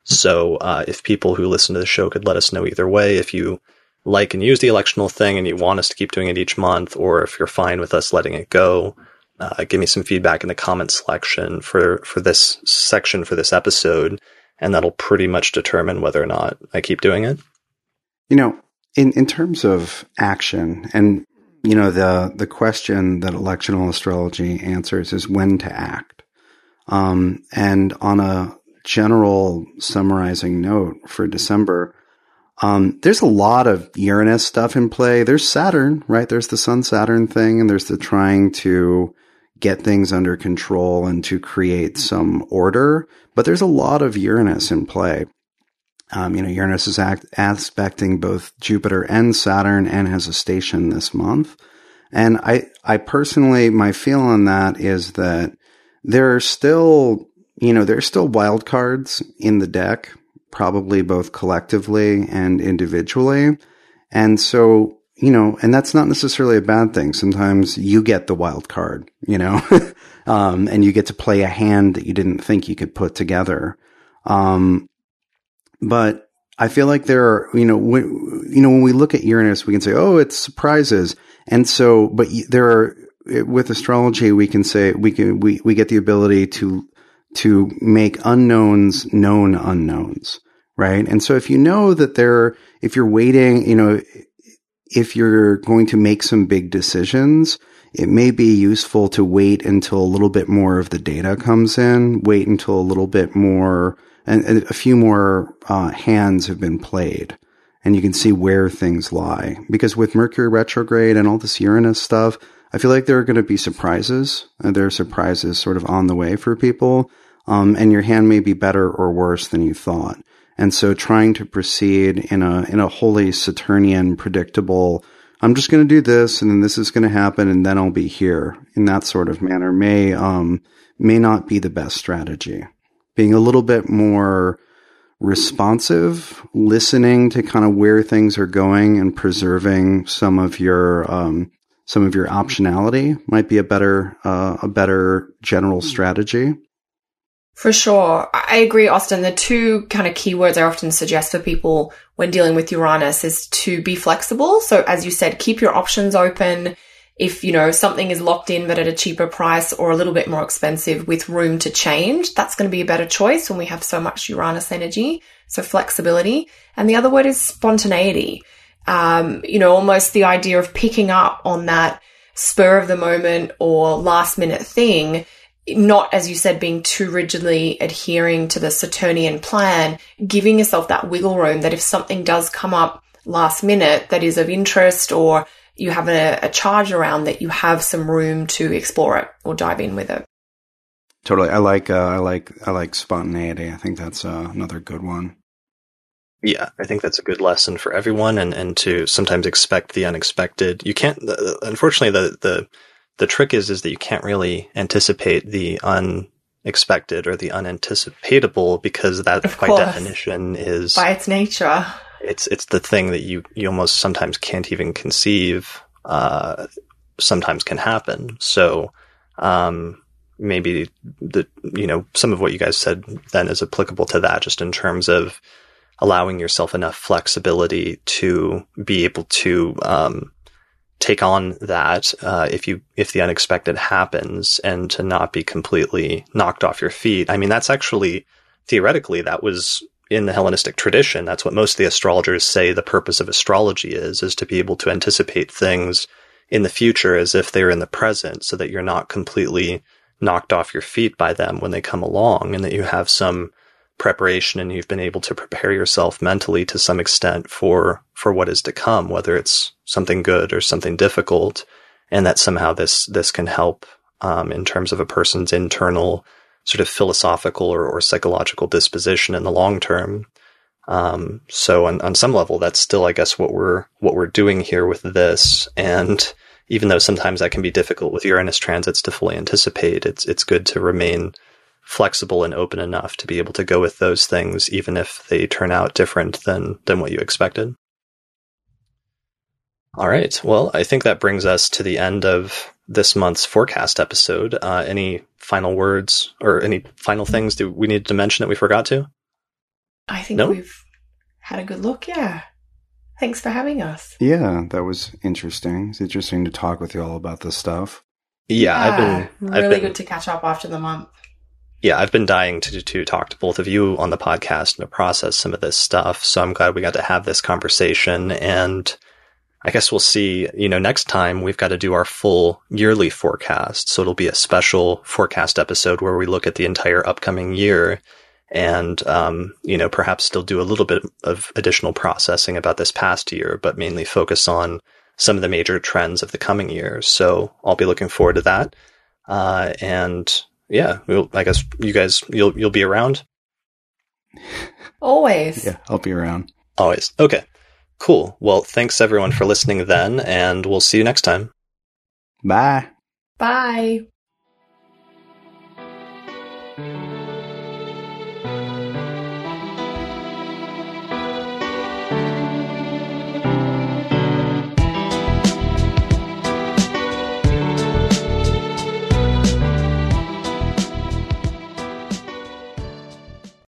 So uh, if people who listen to the show could let us know either way, if you like and use the electional thing and you want us to keep doing it each month, or if you're fine with us letting it go. Uh, give me some feedback in the comment section for, for this section for this episode, and that'll pretty much determine whether or not I keep doing it. You know, in, in terms of action, and, you know, the, the question that electional astrology answers is when to act. Um, and on a general summarizing note for December, um, there's a lot of Uranus stuff in play. There's Saturn, right? There's the Sun-Saturn thing, and there's the trying to get things under control and to create some order. But there's a lot of Uranus in play. Um, you know, Uranus is act- aspecting both Jupiter and Saturn and has a station this month. And I, I personally, my feel on that is that there are still, you know, there are still wild cards in the deck, probably both collectively and individually. And so, you know, and that's not necessarily a bad thing. Sometimes you get the wild card, you know, um, and you get to play a hand that you didn't think you could put together. Um, but I feel like there are, you know, when, you know, when we look at Uranus, we can say, oh, it's surprises. And so, but there are, with astrology, we can say, we can, we, we get the ability to, to make unknowns known unknowns, right? And so if you know that there, if you're waiting, you know, if you're going to make some big decisions, it may be useful to wait until a little bit more of the data comes in, wait until a little bit more, and, and a few more uh, hands have been played, and you can see where things lie. Because with Mercury retrograde and all this Uranus stuff, I feel like there are going to be surprises. And there are surprises sort of on the way for people, um, and your hand may be better or worse than you thought. And so trying to proceed in a, in a wholly Saturnian, predictable, I'm just going to do this and then this is going to happen and then I'll be here in that sort of manner may, um, may not be the best strategy. Being a little bit more responsive, listening to kind of where things are going and preserving some of your, um, some of your optionality might be a better, uh, a better general strategy. For sure. I agree, Austin. The two kind of keywords I often suggest for people when dealing with Uranus is to be flexible. So as you said, keep your options open. If, you know, something is locked in but at a cheaper price or a little bit more expensive with room to change, that's going to be a better choice when we have so much Uranus energy. So flexibility. And the other word is spontaneity. Um, you know, almost the idea of picking up on that spur of the moment or last minute thing. Not, as you said, being too rigidly adhering to the Saturnian plan, giving yourself that wiggle room that if something does come up last minute that is of interest or you have a, a charge around that, you have some room to explore it or dive in with it. Totally. I like, uh, I like, I like spontaneity. I think that's uh, another good one. Yeah, I think that's a good lesson for everyone, and, and to sometimes expect the unexpected. You can't, unfortunately, the, the, the trick is, is that you can't really anticipate the unexpected or the unanticipatable, because that Of by course. definition is, By its nature. it's, it's the thing that you, you almost sometimes can't even conceive, uh, sometimes can happen. So, um, maybe the, you know, some of what you guys said then is applicable to that, just in terms of allowing yourself enough flexibility to be able to, um, take on that, uh, if you, if the unexpected happens, and to not be completely knocked off your feet. I mean, that's actually, theoretically, that was in the Hellenistic tradition. That's what most of the astrologers say the purpose of astrology is, is to be able to anticipate things in the future as if they're in the present, so that you're not completely knocked off your feet by them when they come along, and that you have some preparation and you've been able to prepare yourself mentally to some extent for, for what is to come, whether it's something good or something difficult. And that somehow this, this can help, um, in terms of a person's internal sort of philosophical or, or psychological disposition in the long term. Um, so on, on some level, that's still, I guess, what we're, what we're doing here with this. And even though sometimes that can be difficult with Uranus transits to fully anticipate, it's, it's good to remain flexible and open enough to be able to go with those things, even if they turn out different than, than what you expected. All right. Well, I think that brings us to the end of this month's forecast episode. Uh, any final words or any final things do we need to mention that we forgot to? I think No? we've had a good look. Yeah. Thanks for having us. Yeah, that was interesting. It's interesting to talk with you all about this stuff. Yeah, I've been really I've been, good to catch up after the month. Yeah, I've been dying to to talk to both of you on the podcast and to process some of this stuff. So I'm glad we got to have this conversation. And I guess we'll see, you know, next time we've got to do our full yearly forecast. So it'll be a special forecast episode where we look at the entire upcoming year and, um, you know, perhaps still do a little bit of additional processing about this past year, but mainly focus on some of the major trends of the coming year. So I'll be looking forward to that. Uh, and yeah, we'll, I guess you guys, you'll, you'll be around? Always. Yeah, I'll be around. Always. Okay, cool. Well, thanks everyone for listening then, and we'll see you next time. Bye. Bye.